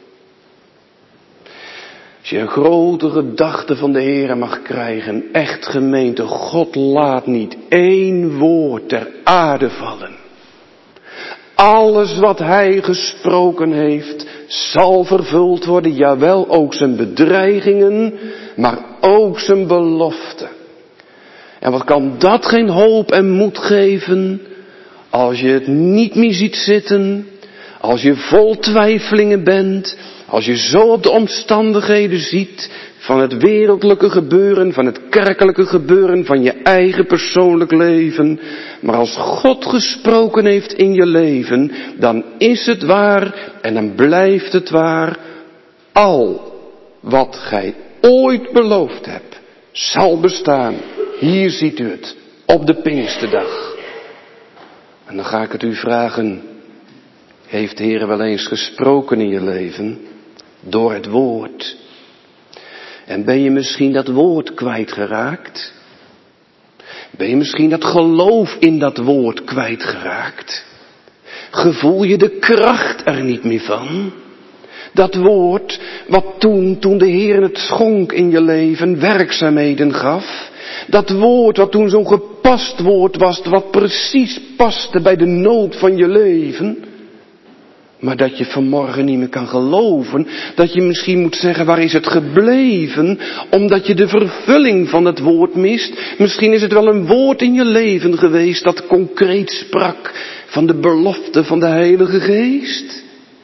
Als je een grote gedachte van de Heere mag krijgen, echt gemeente, God laat niet één woord ter aarde vallen. Alles wat hij gesproken heeft, zal vervuld worden. Jawel, ook zijn bedreigingen, maar ook zijn beloften. En wat kan dat geen hoop en moed geven, als je het niet meer ziet zitten, als je vol twijfelingen bent, als je zo op de omstandigheden ziet van het wereldlijke gebeuren, van het kerkelijke gebeuren, van je eigen persoonlijk leven. Maar als God gesproken heeft in je leven, dan is het waar en dan blijft het waar. Al wat gij ooit beloofd hebt, zal bestaan. Hier ziet u het, op de Pinksterdag. En dan ga ik het u vragen. Heeft de Heer wel eens gesproken in je leven? Door het woord. En ben je misschien dat woord kwijtgeraakt? Ben je misschien dat geloof in dat woord kwijtgeraakt? Gevoel je de kracht er niet meer van? Dat woord wat toen de Heer het schonk in je leven werkzaamheden gaf. Dat woord wat toen zo'n gepast woord was, wat precies paste bij de nood van je leven. Maar dat je vanmorgen niet meer kan geloven, dat je misschien moet zeggen, waar is het gebleven? Omdat je de vervulling van het woord mist. Misschien is het wel een woord in je leven geweest dat concreet sprak van de belofte van de Heilige Geest.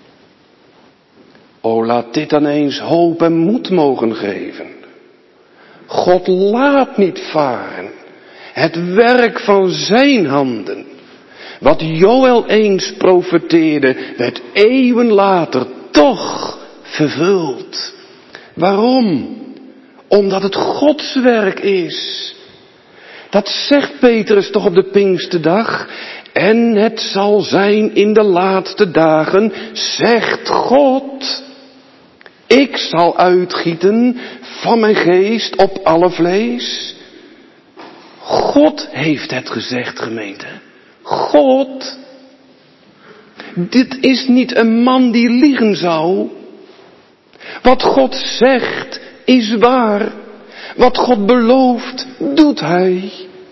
O, laat dit dan eens hoop en moed mogen geven. God laat niet varen het werk van zijn handen. Wat Joël eens profeteerde, werd eeuwen later toch vervuld. Waarom? Omdat het Gods werk is. Dat zegt Petrus toch op de Pinksterdag. En het zal zijn in de laatste dagen, zegt God. Ik zal uitgieten van mijn geest op alle vlees. God heeft het gezegd, gemeente. God. Dit is niet een man die liegen zou. Wat God zegt is waar. Wat God belooft, doet hij.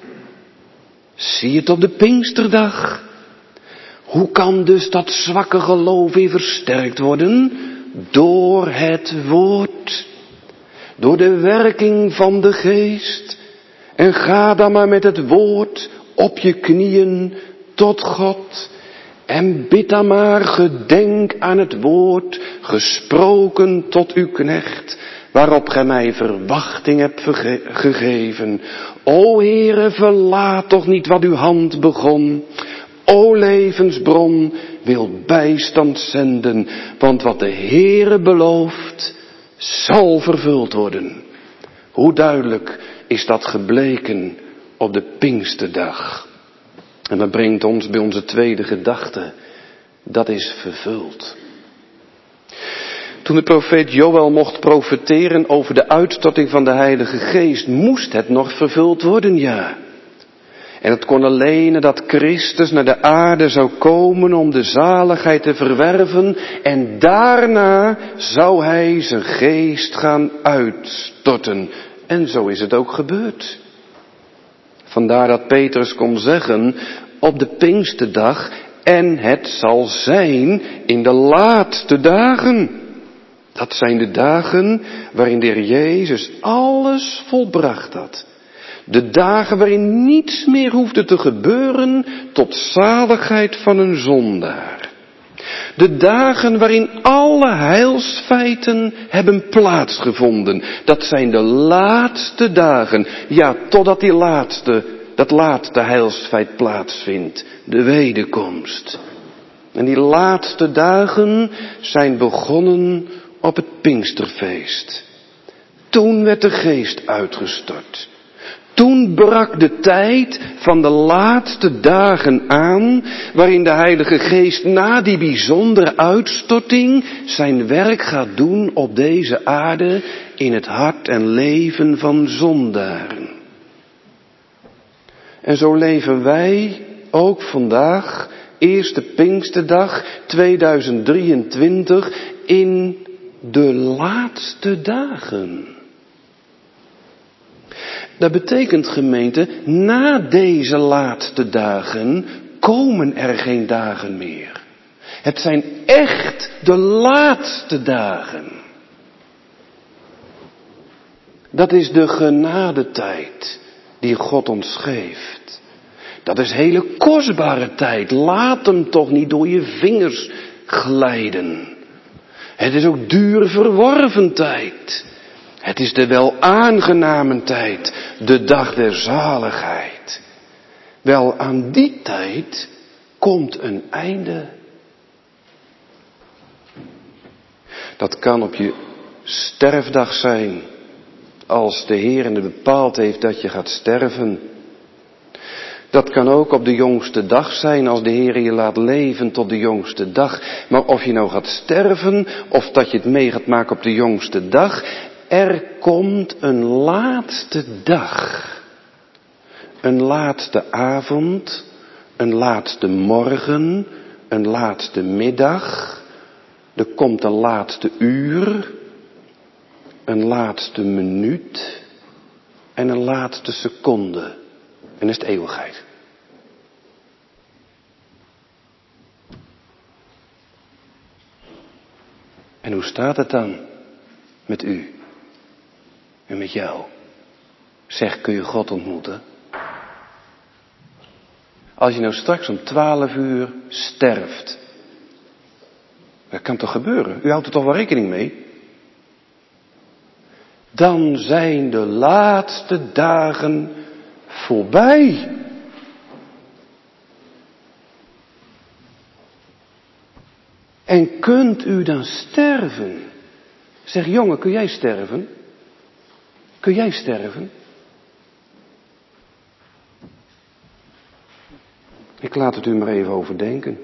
Zie het op de Pinksterdag. Hoe kan dus dat zwakke geloof weer versterkt worden? Door het woord. Door de werking van de geest. En ga dan maar met het woord op je knieën tot God. En bid dan maar, gedenk aan het woord, gesproken tot uw knecht, waarop gij mij verwachting hebt gegeven. O Heere, verlaat toch niet wat uw hand begon. O levensbron, wil bijstand zenden, want wat de Heere belooft, zal vervuld worden. Hoe duidelijk is dat gebleken op de Pinksterdag. En dat brengt ons bij onze tweede gedachte. Dat is vervuld. Toen de profeet Joël mocht profeteren over de uitstorting van de Heilige Geest, moest het nog vervuld worden, ja. En het kon alleen dat Christus naar de aarde zou komen om de zaligheid te verwerven. En daarna zou hij zijn geest gaan uitstorten. En zo is het ook gebeurd. Vandaar dat Petrus kon zeggen op de Pinksterdag, en het zal zijn in de laatste dagen. Dat zijn de dagen waarin de Heer Jezus alles volbracht had. De dagen waarin niets meer hoefde te gebeuren tot zaligheid van een zondaar. De dagen waarin alle heilsfeiten hebben plaatsgevonden. Dat zijn de laatste dagen. Ja, totdat dat laatste heilsfeit plaatsvindt. De wederkomst. En die laatste dagen zijn begonnen op het Pinksterfeest. Toen werd de geest uitgestort. Toen brak de tijd van de laatste dagen aan, waarin de Heilige Geest na die bijzondere uitstorting zijn werk gaat doen op deze aarde in het hart en leven van zondaren. En zo leven wij ook vandaag, eerste Pinksterdag 2023, in de laatste dagen. Dat betekent, gemeente, na deze laatste dagen komen er geen dagen meer. Het zijn echt de laatste dagen. Dat is de genadetijd die God ons geeft. Dat is hele kostbare tijd. Laat hem toch niet door je vingers glijden. Het is ook duur verworven tijd. Het is de wel aangename tijd, de dag der zaligheid. Wel, aan die tijd komt een einde. Dat kan op je sterfdag zijn, als de Heer bepaald heeft dat je gaat sterven. Dat kan ook op de jongste dag zijn, als de Heer je laat leven tot de jongste dag. Maar of je nou gaat sterven, of dat je het mee gaat maken op de jongste dag, er komt een laatste dag. Een laatste avond, een laatste morgen, een laatste middag. Er komt een laatste uur, een laatste minuut en een laatste seconde. En dat is de eeuwigheid. En hoe staat het dan met u en met jou? Zeg, kun je God ontmoeten? Als je nou straks om 12 uur sterft. Dat kan toch gebeuren? U houdt er toch wel rekening mee? Dan zijn de laatste dagen voorbij. En kunt u dan sterven? Zeg, jongen, kun jij sterven? Kun jij sterven? Ik laat het u maar even overdenken.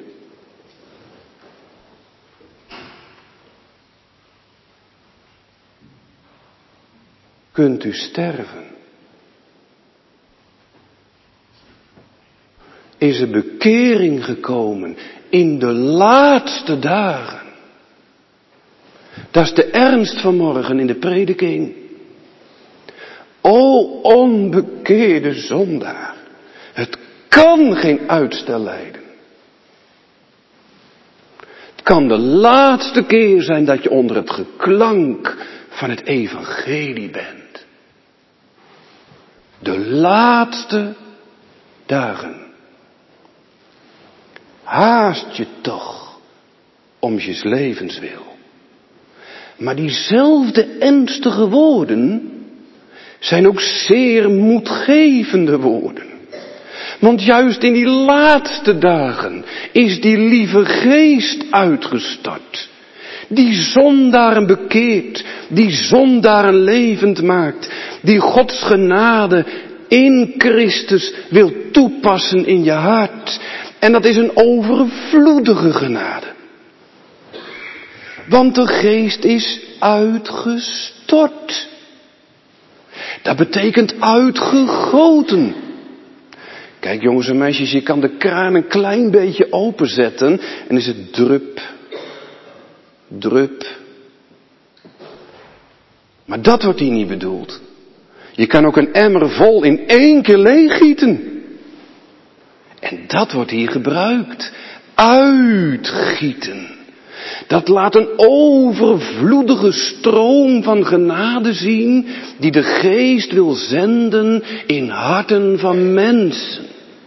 Kunt u sterven? Is er bekering gekomen in de laatste dagen? Dat is de ernst van morgen in de prediking. O onbekeerde zondaar, het kan geen uitstel lijden. Het kan de laatste keer zijn dat je onder het geklank van het evangelie bent. De laatste dagen. Haast je toch om je levens wil. Maar diezelfde ernstige woorden zijn ook zeer moedgevende woorden. Want juist in die laatste dagen is die lieve geest uitgestort. Die zondaren bekeert, die zondaren levend maakt, die Gods genade in Christus wil toepassen in je hart. En dat is een overvloedige genade. Want de geest is uitgestort. Dat betekent uitgegoten. Kijk jongens en meisjes, je kan de kraan een klein beetje openzetten en is het drup, drup. Maar dat wordt hier niet bedoeld. Je kan ook een emmer vol in 1 keer leeggieten. En dat wordt hier gebruikt. Uitgieten. Dat laat een overvloedige stroom van genade zien die de geest wil zenden in harten van mensen.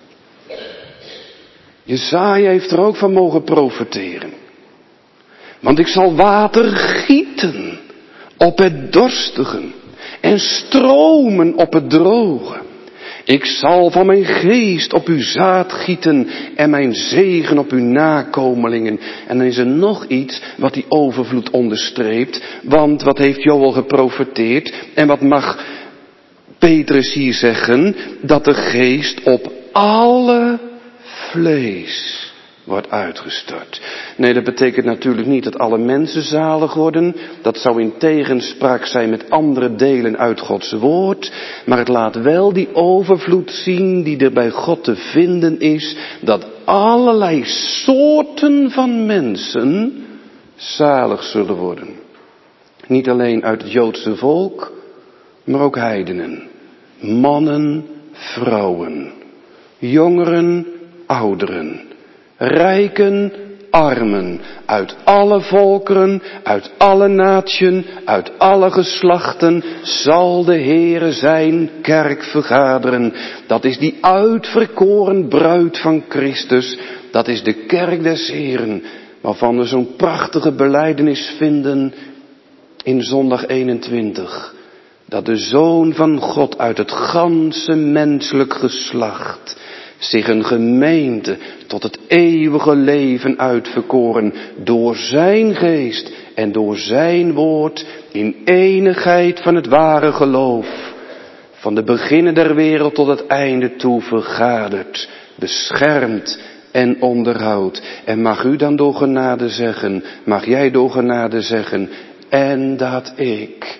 Jesaja heeft er ook van mogen profeteren. Want ik zal water gieten op het dorstigen en stromen op het droge. Ik zal van mijn geest op uw zaad gieten en mijn zegen op uw nakomelingen. En dan is er nog iets wat die overvloed onderstreept. Want wat heeft Joël geprofeteerd? En wat mag Petrus hier zeggen? Dat de geest op alle vlees wordt uitgestort. Nee, dat betekent natuurlijk niet dat alle mensen zalig worden. Dat zou in tegenspraak zijn met andere delen uit Gods woord. Maar het laat wel die overvloed zien die er bij God te vinden is. Dat allerlei soorten van mensen zalig zullen worden. Niet alleen uit het Joodse volk, maar ook heidenen. Mannen, vrouwen. Jongeren, ouderen. Rijken, armen, uit alle volkeren, uit alle natieën, uit alle geslachten zal de Heere zijn kerk vergaderen. Dat is die uitverkoren bruid van Christus, dat is de kerk des Heeren, waarvan we zo'n prachtige belijdenis vinden in zondag 21. Dat de Zoon van God uit het ganse menselijk geslacht zich een gemeente tot het eeuwige leven uitverkoren door zijn geest en door zijn woord in enigheid van het ware geloof van de beginnen der wereld tot het einde toe vergadert, beschermt en onderhoudt. En mag u dan door genade zeggen, mag jij door genade zeggen, en dat ik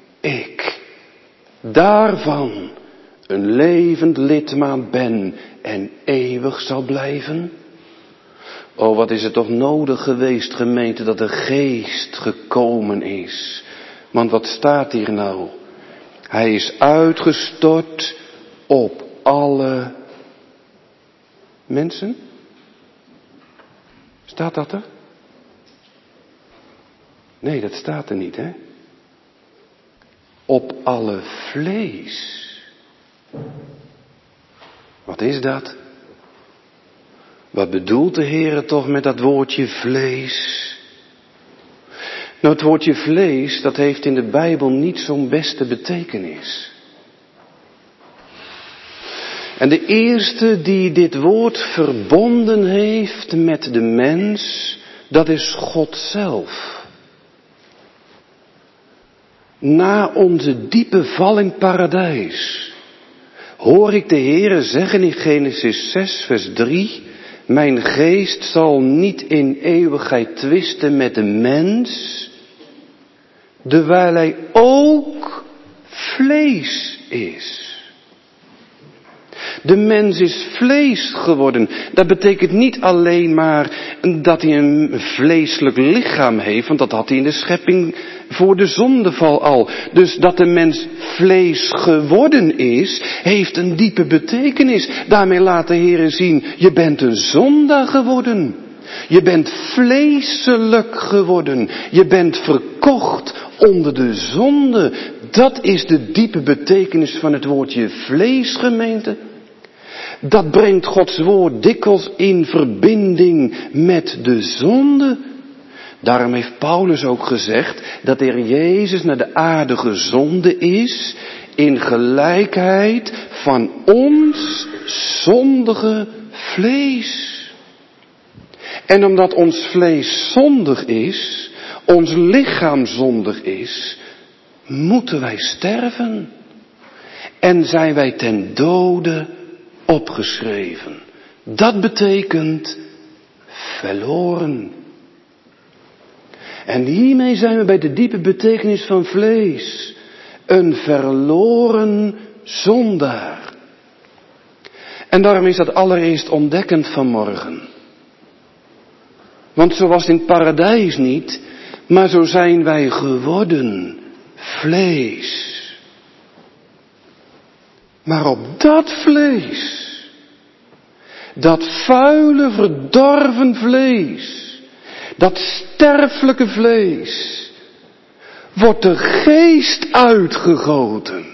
daarvan een levend lidmaat ben en eeuwig zal blijven? Oh, wat is het toch nodig geweest, gemeente, dat de Geest gekomen is. Want wat staat hier nou? Hij is uitgestort op alle mensen. Staat dat er? Nee, dat staat er niet, hè? Op alle vlees. Wat is dat? Wat bedoelt de Heere toch met dat woordje vlees? Nou, het woordje vlees, dat heeft in de Bijbel niet zo'n beste betekenis. En de eerste die dit woord verbonden heeft met de mens, dat is God zelf. Na onze diepe val in paradijs hoor ik de Heere zeggen in Genesis 6 vers 3... Mijn geest zal niet in eeuwigheid twisten met de mens, dewijl hij ook vlees is. De mens is vlees geworden. Dat betekent niet alleen maar dat hij een vleeselijk lichaam heeft, want dat had hij in de schepping voor de zondeval al. Dus dat de mens vlees geworden is, heeft een diepe betekenis. Daarmee laat de Heer zien, je bent een zondaar geworden. Je bent vleeselijk geworden. Je bent verkocht onder de zonde. Dat is de diepe betekenis van het woordje vlees, gemeente. Dat brengt Gods woord dikwijls in verbinding met de zonde. Daarom heeft Paulus ook gezegd dat de Heer Jezus naar de aarde gezonden is in gelijkheid van ons zondige vlees. En omdat ons vlees zondig is, ons lichaam zondig is, moeten wij sterven. En zijn wij ten dode opgeschreven. Dat betekent verloren. En hiermee zijn we bij de diepe betekenis van vlees. Een verloren zondaar. En daarom is dat allereerst ontdekkend vanmorgen. Want zo was het in het paradijs niet, maar zo zijn wij geworden vlees. Maar op dat vlees, dat vuile, verdorven vlees, dat sterfelijke vlees, wordt de geest uitgegoten.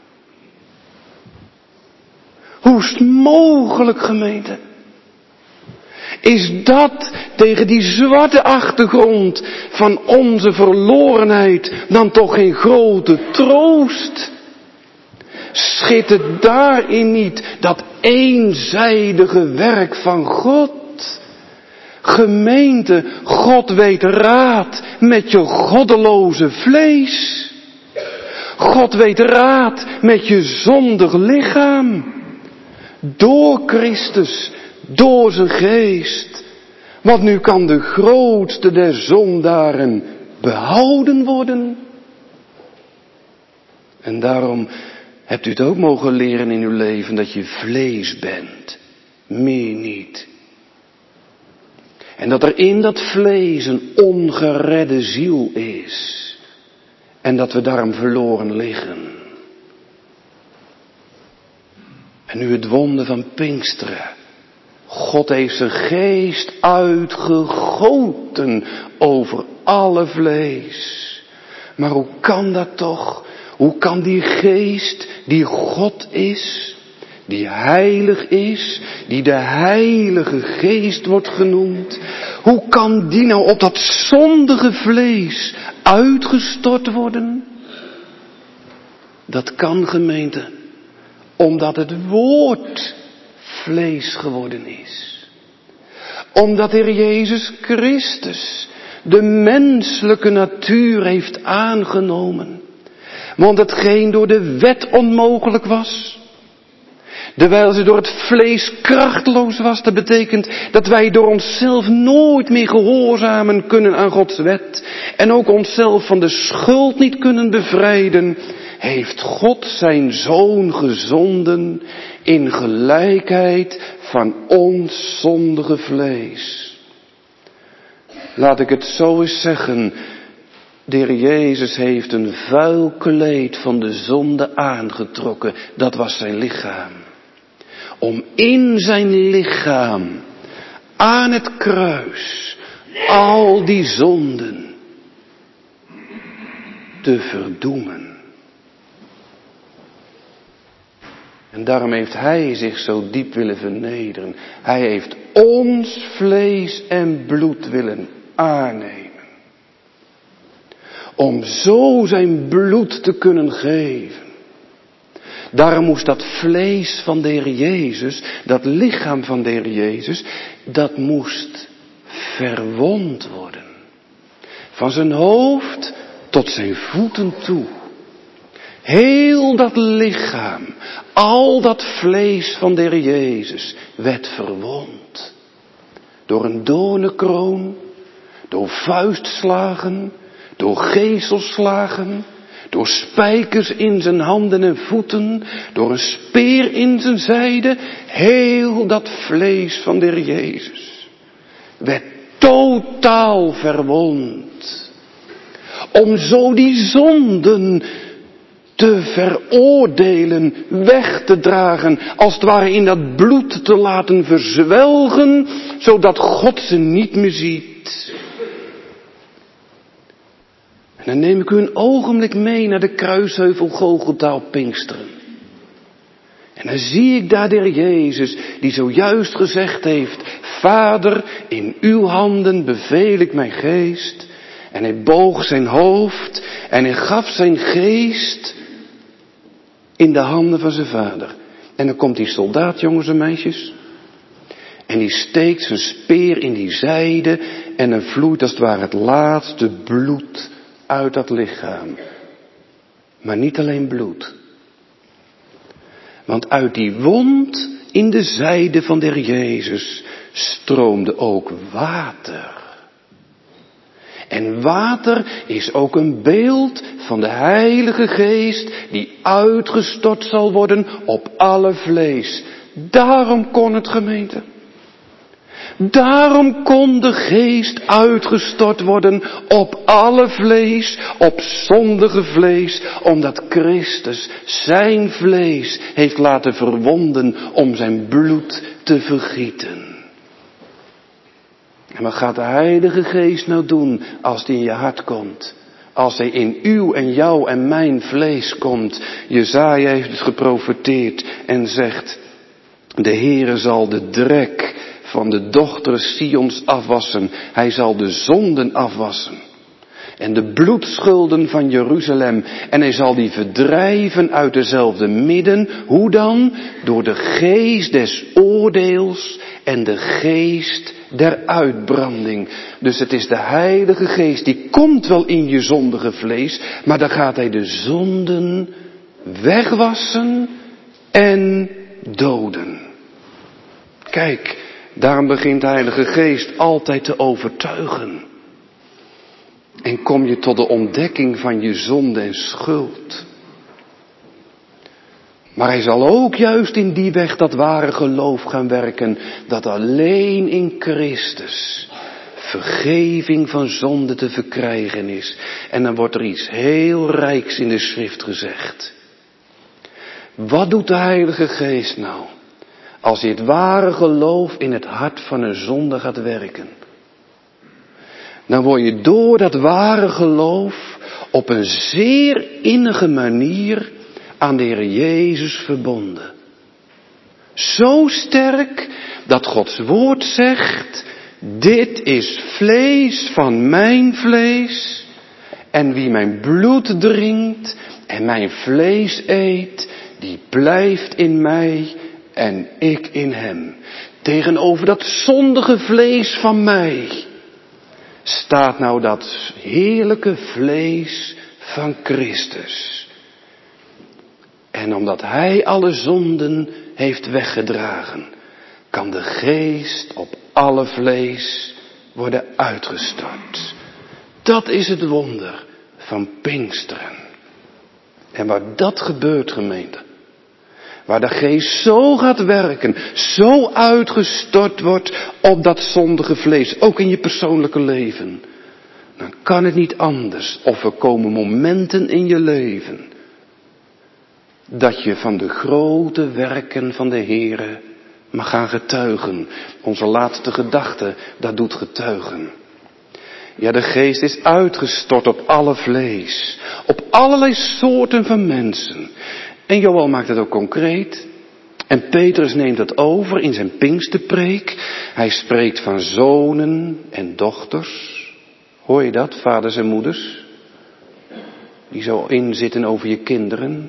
Hoe is het mogelijk, gemeente? Is dat tegen die zwarte achtergrond van onze verlorenheid dan toch geen grote troost? Schittert daarin niet dat eenzijdige werk van God? Gemeente, God weet raad met je goddeloze vlees. God weet raad met je zondig lichaam. Door Christus, door zijn geest. Want nu kan de grootste der zondaren behouden worden. En daarom hebt u het ook mogen leren in uw leven dat je vlees bent. Meer niet. En dat er in dat vlees een ongeredde ziel is. En dat we daarom verloren liggen. En nu het wonder van Pinksteren. God heeft zijn geest uitgegoten over alle vlees. Maar hoe kan dat toch? Hoe kan die geest, die God is, die heilig is, die de Heilige Geest wordt genoemd, hoe kan die nou op dat zondige vlees uitgestort worden? Dat kan, gemeente, omdat het woord vlees geworden is. Omdat de Heer Jezus Christus de menselijke natuur heeft aangenomen. Want hetgeen door de wet onmogelijk was, terwijl ze door het vlees krachteloos was, dat betekent dat wij door onszelf nooit meer gehoorzamen kunnen aan Gods wet en ook onszelf van de schuld niet kunnen bevrijden, heeft God zijn Zoon gezonden in gelijkheid van ons zondige vlees. Laat ik het zo eens zeggen. De Heer Jezus heeft een vuil kleed van de zonde aangetrokken. Dat was zijn lichaam. Om in zijn lichaam, aan het kruis, al die zonden te verdoemen. En daarom heeft hij zich zo diep willen vernederen. Hij heeft ons vlees en bloed willen aannemen. Om zo zijn bloed te kunnen geven. Daarom moest dat vlees van de Heer Jezus, dat lichaam van de Heer Jezus, dat moest verwond worden. Van zijn hoofd tot zijn voeten toe. Heel dat lichaam, al dat vlees van de Heer Jezus werd verwond. Door een doornenkroon, door vuistslagen, door geeselslagen, door spijkers in zijn handen en voeten, door een speer in zijn zijde. Heel dat vlees van de Heer Jezus werd totaal verwond. Om zo die zonden te veroordelen, weg te dragen, als het ware in dat bloed te laten verzwelgen, zodat God ze niet meer ziet. En dan neem ik u een ogenblik mee naar de kruisheuvel Golgotha op Pinksteren. En dan zie ik daar de Heer Jezus, die zojuist gezegd heeft, Vader, in uw handen beveel ik mijn geest. En hij boog zijn hoofd en hij gaf zijn geest in de handen van zijn vader. En dan komt die soldaat, jongens en meisjes. En die steekt zijn speer in die zijde. En dan vloeit als het ware het laatste bloed uit dat lichaam. Maar niet alleen bloed. Want uit die wond in de zijde van de Heer Jezus stroomde ook water. En water is ook een beeld van de Heilige Geest die uitgestort zal worden op alle vlees. Daarom kon het, gemeente. Daarom kon de Geest uitgestort worden op alle vlees, op zondige vlees, omdat Christus zijn vlees heeft laten verwonden om zijn bloed te vergieten. En wat gaat de Heilige Geest nou doen als die in je hart komt? Als hij in uw en jou en mijn vlees komt. Jesaja heeft het geprofeteerd en zegt, de Heere zal de drek van de dochter Sions afwassen. Hij zal de zonden afwassen. En de bloedschulden van Jeruzalem. En hij zal die verdrijven uit dezelfde midden. Hoe dan? Door de geest des oordeels en de geest der uitbranding. Dus het is de Heilige Geest, die komt wel in je zondige vlees, maar dan gaat hij de zonden wegwassen en doden. Kijk, daarom begint de Heilige Geest altijd te overtuigen. En kom je tot de ontdekking van je zonde en schuld. Maar hij zal ook juist in die weg dat ware geloof gaan werken, dat alleen in Christus vergeving van zonde te verkrijgen is. En dan wordt er iets heel rijks in de schrift gezegd. Wat doet de Heilige Geest nou, als hij het ware geloof in het hart van een zonde gaat werken? Dan word je door dat ware geloof op een zeer innige manier aan de Heer Jezus verbonden. Zo sterk dat Gods woord zegt, dit is vlees van mijn vlees. En wie mijn bloed drinkt en mijn vlees eet, die blijft in mij en ik in hem. Tegenover dat zondige vlees van mij staat nou dat heerlijke vlees van Christus. En omdat hij alle zonden heeft weggedragen, kan de geest op alle vlees worden uitgestort. Dat is het wonder van Pinksteren. En waar dat gebeurt, gemeente, waar de geest zo gaat werken, zo uitgestort wordt op dat zondige vlees, ook in je persoonlijke leven, dan kan het niet anders of er komen momenten in je leven dat je van de grote werken van de Heere mag gaan getuigen. Onze laatste gedachte, dat doet getuigen. Ja, de geest is uitgestort op alle vlees, op allerlei soorten van mensen. En Joël maakt het ook concreet. En Petrus neemt het over in zijn Pinksterpreek. Hij spreekt van zonen en dochters. Hoor je dat, vaders en moeders? Die zo inzitten over je kinderen.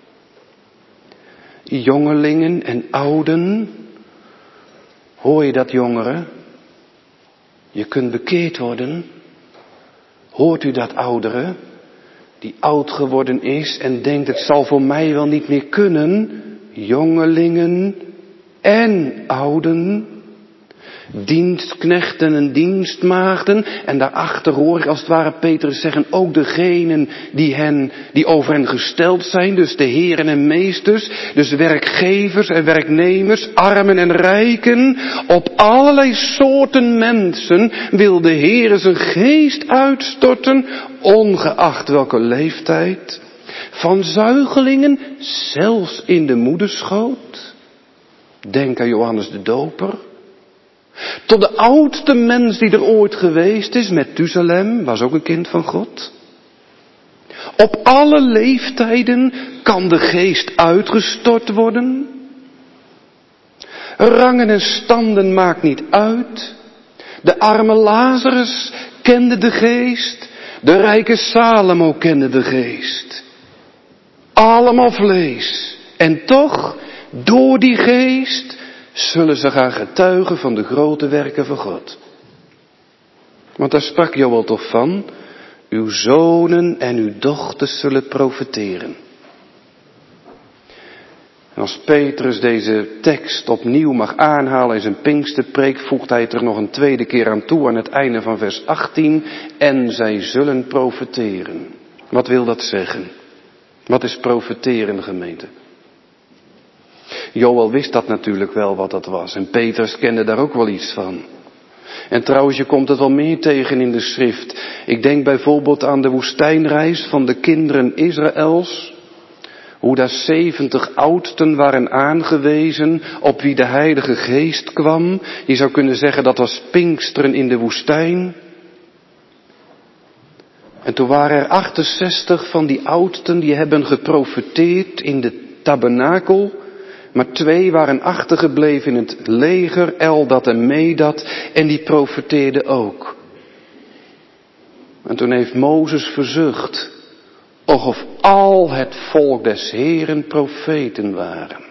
Jongelingen en ouden. Hoor je dat, jongeren? Je kunt bekeerd worden. Hoort u dat, ouderen? Die oud geworden is en denkt, het zal voor mij wel niet meer kunnen. Jongelingen en ouden. Dienstknechten en dienstmaagden. En daarachter hoor ik als het ware Petrus zeggen, ook degenen die over hen gesteld zijn. Dus de heren en meesters. Dus werkgevers en werknemers. Armen en rijken. Op allerlei soorten mensen wil de Heere zijn geest uitstorten. Ongeacht welke leeftijd. Van zuigelingen zelfs in de moederschoot. Denk aan Johannes de Doper. Tot de oudste mens die er ooit geweest is, Methusalem, was ook een kind van God. Op alle leeftijden kan de geest uitgestort worden. Rangen en standen maakt niet uit. De arme Lazarus kende de geest. De rijke Salomo kende de geest. Allemaal vlees. En toch, door die geest zullen ze gaan getuigen van de grote werken van God. Want daar sprak Joël toch van, uw zonen en uw dochters zullen profeteren. En als Petrus deze tekst opnieuw mag aanhalen in zijn Pinksterpreek, voegt hij het er nog een tweede keer aan toe aan het einde van vers 18. En zij zullen profeteren. Wat wil dat zeggen? Wat is profeteren, gemeente? Joël wist dat natuurlijk wel wat dat was. En Petrus kende daar ook wel iets van. En trouwens, je komt het wel meer tegen in de schrift. Ik denk bijvoorbeeld aan de woestijnreis van de kinderen Israëls. Hoe daar 70 oudsten waren aangewezen op wie de Heilige Geest kwam. Je zou kunnen zeggen dat was Pinksteren in de woestijn. En toen waren er 68 van die oudsten die hebben geprofeteerd in de tabernakel. Maar 2 waren achtergebleven in het leger, Eldad en Medad, en die profeteerden ook. En toen heeft Mozes verzucht, och of al het volk des Heeren profeten waren.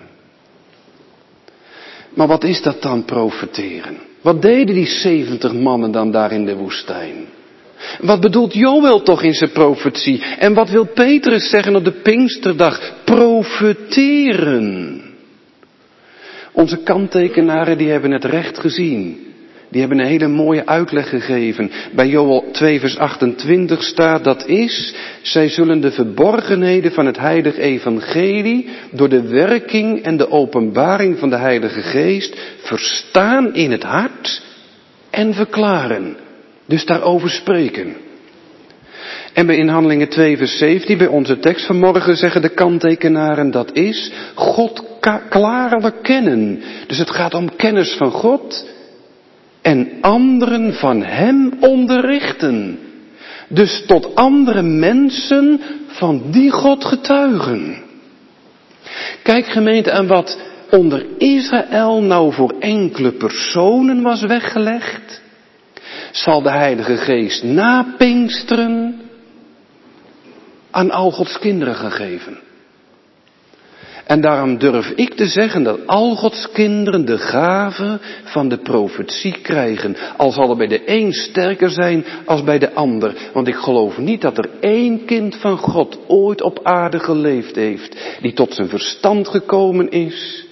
Maar wat is dat dan, profeteren? Wat deden die 70 mannen dan daar in de woestijn? Wat bedoelt Joël toch in zijn profetie? En wat wil Petrus zeggen op de Pinksterdag? Profeteren. Onze kanttekenaren die hebben het recht gezien. Die hebben een hele mooie uitleg gegeven. Bij Joël 2 vers 28 staat dat is, zij zullen de verborgenheden van het heilige evangelie door de werking en de openbaring van de Heilige Geest verstaan in het hart en verklaren. Dus daarover spreken. En bij in Handelingen 2 vers 17, bij onze tekst vanmorgen zeggen de kanttekenaren dat is God klaarlijk kennen. Dus het gaat om kennis van God en anderen van hem onderrichten. Dus tot andere mensen van die God getuigen. Kijk gemeente aan wat onder Israël nou voor enkele personen was weggelegd. Zal de Heilige Geest na Pinksteren aan al Gods kinderen gegeven. En daarom durf ik te zeggen dat al Gods kinderen de gave van de profetie krijgen. Al zal er bij de een sterker zijn als bij de ander. Want ik geloof niet dat er één kind van God ooit op aarde geleefd heeft. Die tot zijn verstand gekomen is.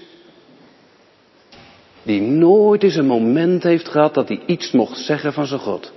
Die nooit eens een moment heeft gehad dat hij iets mocht zeggen van zijn God.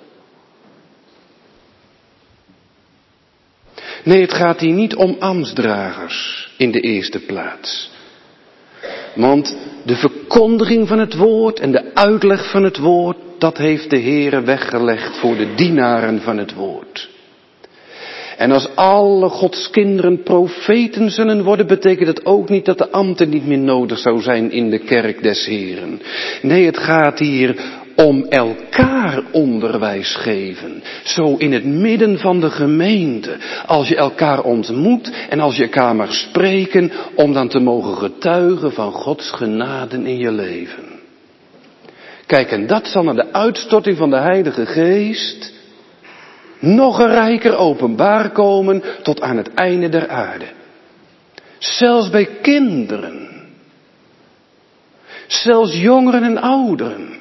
Nee, het gaat hier niet om ambtsdragers in de eerste plaats. Want de verkondiging van het woord en de uitleg van het woord, dat heeft de Heere weggelegd voor de dienaren van het woord. En als alle Gods kinderen profeten zullen worden, betekent het ook niet dat de ambten niet meer nodig zou zijn in de kerk des Heeren. Nee, het gaat hier om elkaar onderwijs geven. Zo in het midden van de gemeente. Als je elkaar ontmoet en als je elkaar mag spreken, om dan te mogen getuigen van Gods genaden in je leven. Kijk, en dat zal naar de uitstorting van de Heilige Geest nog rijker openbaar komen tot aan het einde der aarde. Zelfs bij kinderen. Zelfs jongeren en ouderen.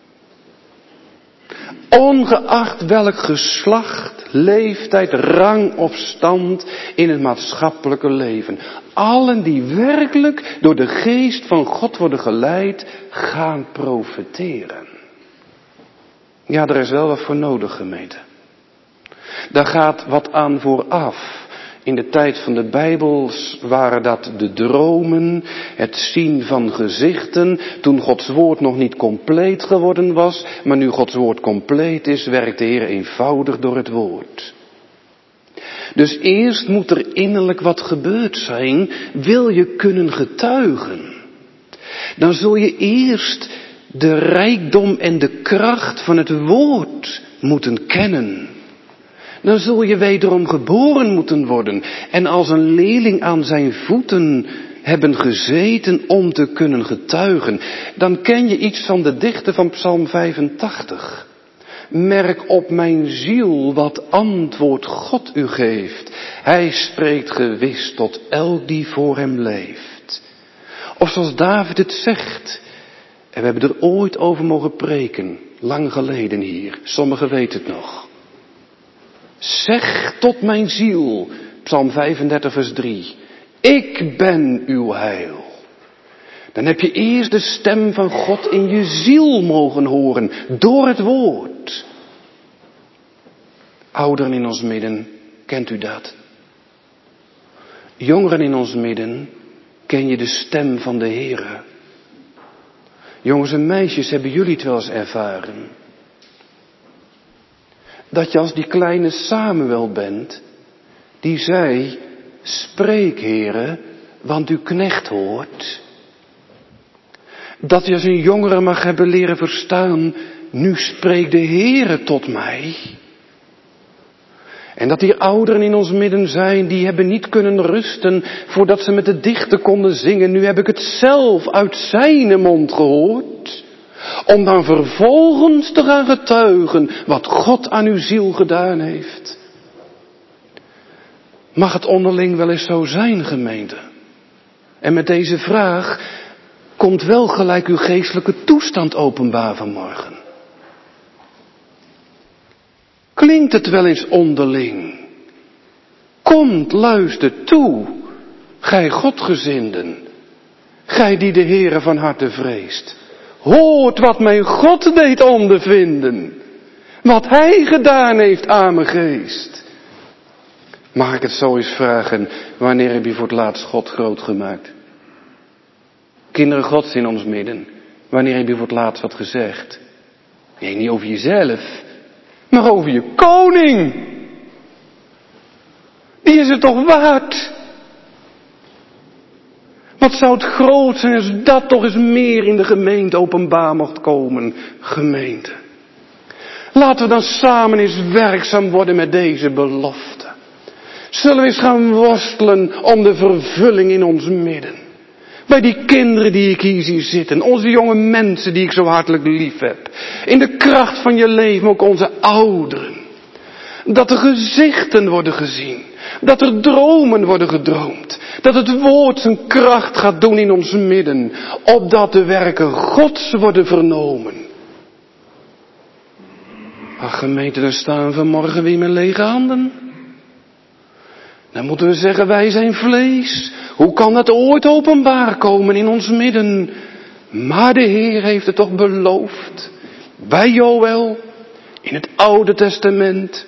Ongeacht welk geslacht, leeftijd, rang of stand in het maatschappelijke leven. Allen die werkelijk door de geest van God worden geleid, gaan profeteren. Ja, er is wel wat voor nodig, gemeente. Daar gaat wat aan vooraf. In de tijd van de Bijbel waren dat de dromen, het zien van gezichten. Toen Gods woord nog niet compleet geworden was, maar nu Gods woord compleet is, werkt de Heer eenvoudig door het woord. Dus eerst moet er innerlijk wat gebeurd zijn, wil je kunnen getuigen. Dan zul je eerst de rijkdom en de kracht van het woord moeten kennen. Dan zul je wederom geboren moeten worden en als een leerling aan zijn voeten hebben gezeten om te kunnen getuigen. Dan ken je iets van de dichter van Psalm 85. Merk op mijn ziel wat antwoord God u geeft. Hij spreekt gewis tot elk die voor hem leeft. Of zoals David het zegt. En we hebben er ooit over mogen preken. Lang geleden hier. Sommigen weten het nog. Zeg tot mijn ziel, Psalm 35 vers 3, ik ben uw heil. Dan heb je eerst de stem van God in je ziel mogen horen, door het woord. Ouderen in ons midden, kent u dat? Jongeren in ons midden, ken je de stem van de Heere? Jongens en meisjes, hebben jullie het wel eens ervaren? Dat je als die kleine Samuel bent, die zei, spreek Heere, want uw knecht hoort. Dat je als een jongere mag hebben leren verstaan, nu spreekt de Heere tot mij. En dat die ouderen in ons midden zijn, die hebben niet kunnen rusten voordat ze met de dichter konden zingen. Nu heb ik het zelf uit zijn mond gehoord. Om dan vervolgens te gaan getuigen wat God aan uw ziel gedaan heeft. Mag het onderling wel eens zo zijn, gemeente? En met deze vraag komt wel gelijk uw geestelijke toestand openbaar vanmorgen. Klinkt het wel eens onderling? Komt, luister toe, gij Godgezinden, gij die de Heere van harte vreest. Hoort wat mijn God deed ondervinden. Wat hij gedaan heeft aan mijn geest. Mag ik het zo eens vragen, wanneer heb je voor het laatst God groot gemaakt? Kinderen Gods in ons midden, wanneer heb je voor het laatst wat gezegd? Nee, niet over jezelf, maar over je koning. Die is het toch waard? Wat zou het groot zijn als dat toch eens meer in de gemeente openbaar mocht komen, gemeente. Laten we dan samen eens werkzaam worden met deze belofte. Zullen we eens gaan worstelen om de vervulling in ons midden. Bij die kinderen die ik hier zie zitten, onze jonge mensen die ik zo hartelijk lief heb. In de kracht van je leven ook onze ouderen. Dat de gezichten worden gezien. Dat er dromen worden gedroomd. Dat het woord zijn kracht gaat doen in ons midden. Opdat de werken Gods worden vernomen. Ach gemeente, er staan vanmorgen weer met lege handen. Dan moeten we zeggen, wij zijn vlees. Hoe kan dat ooit openbaar komen in ons midden? Maar de Heer heeft het toch beloofd. Bij Joël, in het Oude Testament.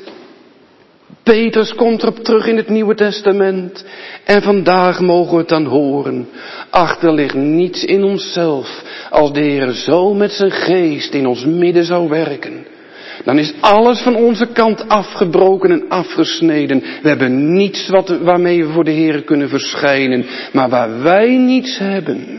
Petrus komt erop terug in het Nieuwe Testament. En vandaag mogen we het dan horen. Ach, er ligt niets in onszelf. Als de Heer zo met zijn geest in ons midden zou werken. Dan is alles van onze kant afgebroken en afgesneden. We hebben niets waarmee we voor de Heer kunnen verschijnen. Maar waar wij niets hebben,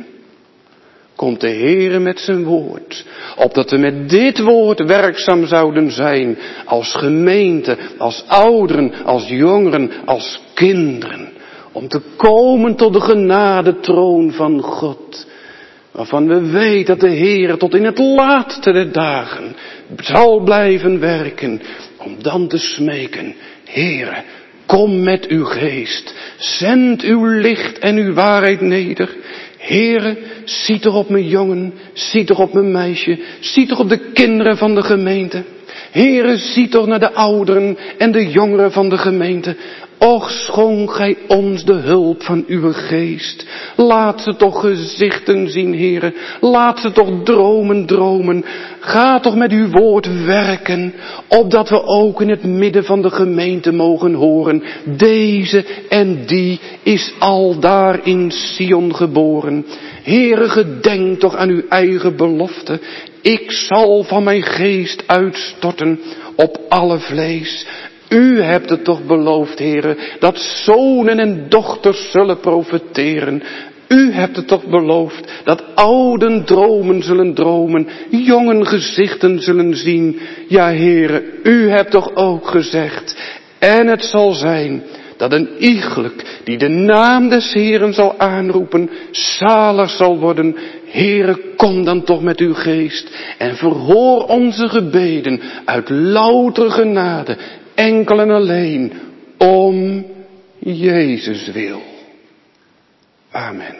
komt de Heer met zijn woord. Opdat we met dit woord werkzaam zouden zijn. Als gemeente, als ouderen, als jongeren, als kinderen. Om te komen tot de genadetroon van God. Waarvan we weten dat de Heer tot in het laatste der dagen zal blijven werken. Om dan te smeken. Heere, kom met uw geest. Zend uw licht en uw waarheid neder. Heere, zie toch op mijn jongen, zie toch op mijn meisje, zie toch op de kinderen van de gemeente. Heere, zie toch naar de ouderen en de jongeren van de gemeente. Och, schonk gij ons de hulp van uw geest. Laat ze toch gezichten zien, Heere. Laat ze toch dromen. Ga toch met uw woord werken, opdat we ook in het midden van de gemeente mogen horen. Deze en die is al daar in Sion geboren. Heere, gedenk toch aan uw eigen belofte. Ik zal van mijn geest uitstorten op alle vlees. U hebt het toch beloofd, Heere, dat zonen en dochters zullen profeteren. U hebt het toch beloofd dat ouden dromen zullen dromen, jongen gezichten zullen zien. Ja, Heere, u hebt toch ook gezegd, en het zal zijn dat een iegelijk die de naam des Heeren zal aanroepen, zalig zal worden. Heere, kom dan toch met uw geest en verhoor onze gebeden uit louter genade. Enkel en alleen om Jezus wil. Amen.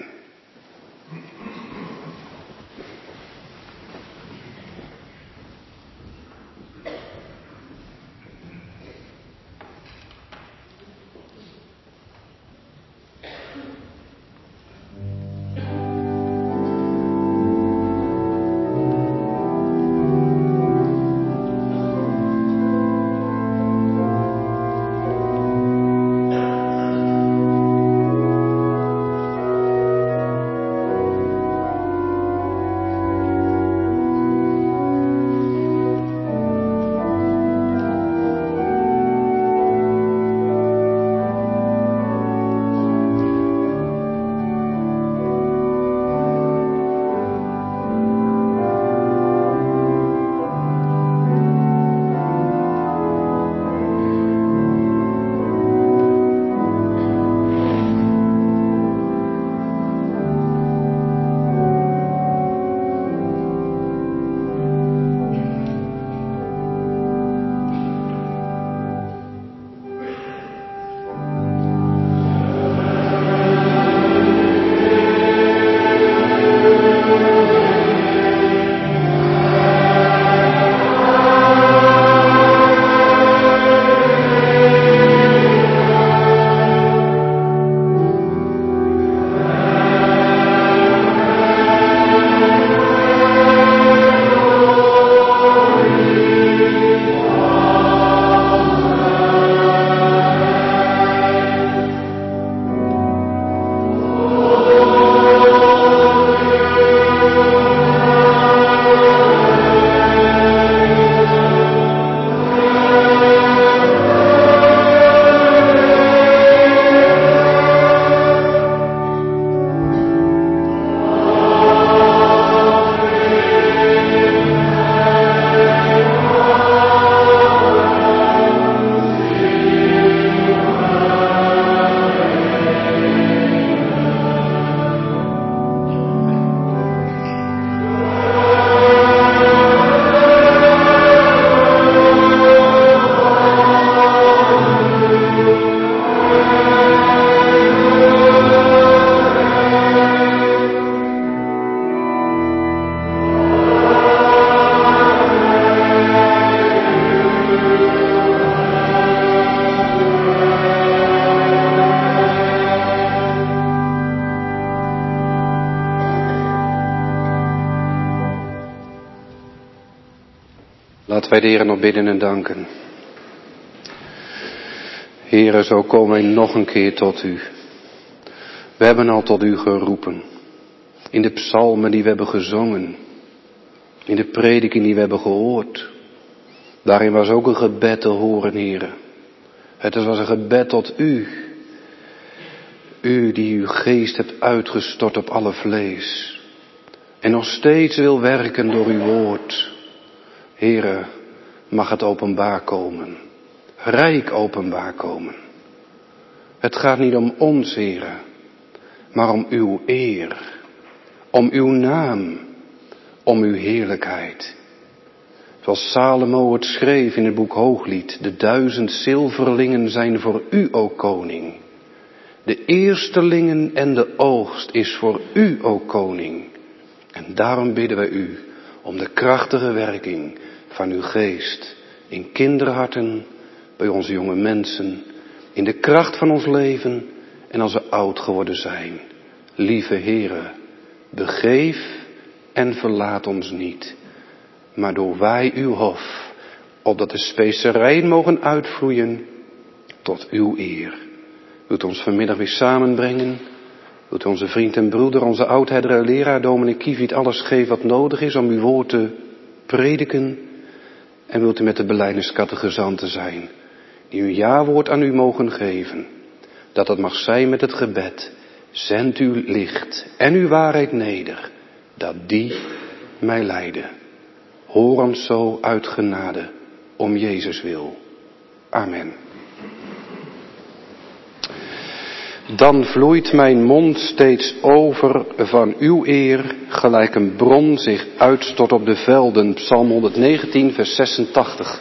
Laten wij de Heer nog bidden en danken. Heere, zo komen wij nog een keer tot u. We hebben al tot u geroepen. In de psalmen die we hebben gezongen. In de prediking die we hebben gehoord. Daarin was ook een gebed te horen, Heere. Het was een gebed tot u. U die uw geest hebt uitgestort op alle vlees. En nog steeds wil werken door uw woord. Heere, mag het openbaar komen. Rijk openbaar komen. Het gaat niet om ons, Heere, maar om uw eer. Om uw naam. Om uw heerlijkheid. Zoals Salomo het schreef in het boek Hooglied. De 1000 zilverlingen zijn voor u, o koning. De eerstelingen en de oogst is voor u, o koning. En daarom bidden wij u om de krachtige werking van uw geest. In kinderharten, bij onze jonge mensen. In de kracht van ons leven en als we oud geworden zijn. Lieve Heere, begeef en verlaat ons niet. Maar doorwaai uw hof, opdat de specerijen mogen uitvloeien tot uw eer. Wilt ons vanmiddag weer samenbrengen. Wilt onze vriend en broeder, onze oudherder en leraar, dominee Kieviet, alles geven wat nodig is om uw woord te prediken. En wilt u met de belijdenskattegezanten zijn, die uw jawoord aan u mogen geven. Dat het mag zijn met het gebed. Zend uw licht en uw waarheid neder, dat die mij leiden. Hoor ons zo uit genade, om Jezus wil. Amen. Dan vloeit mijn mond steeds over van uw eer, gelijk een bron zich uitstort op de velden. Psalm 119, vers 86.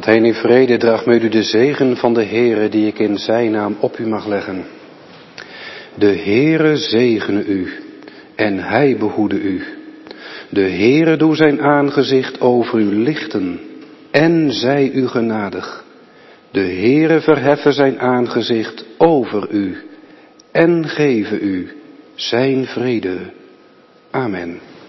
Geen in vrede draagt met u de zegen van de Heere die ik in zijn naam op u mag leggen. De Heere zegene u en hij behoede u. De Heere doe zijn aangezicht over u lichten en zij u genadig. De Heere verheffen zijn aangezicht over u en geven u zijn vrede. Amen.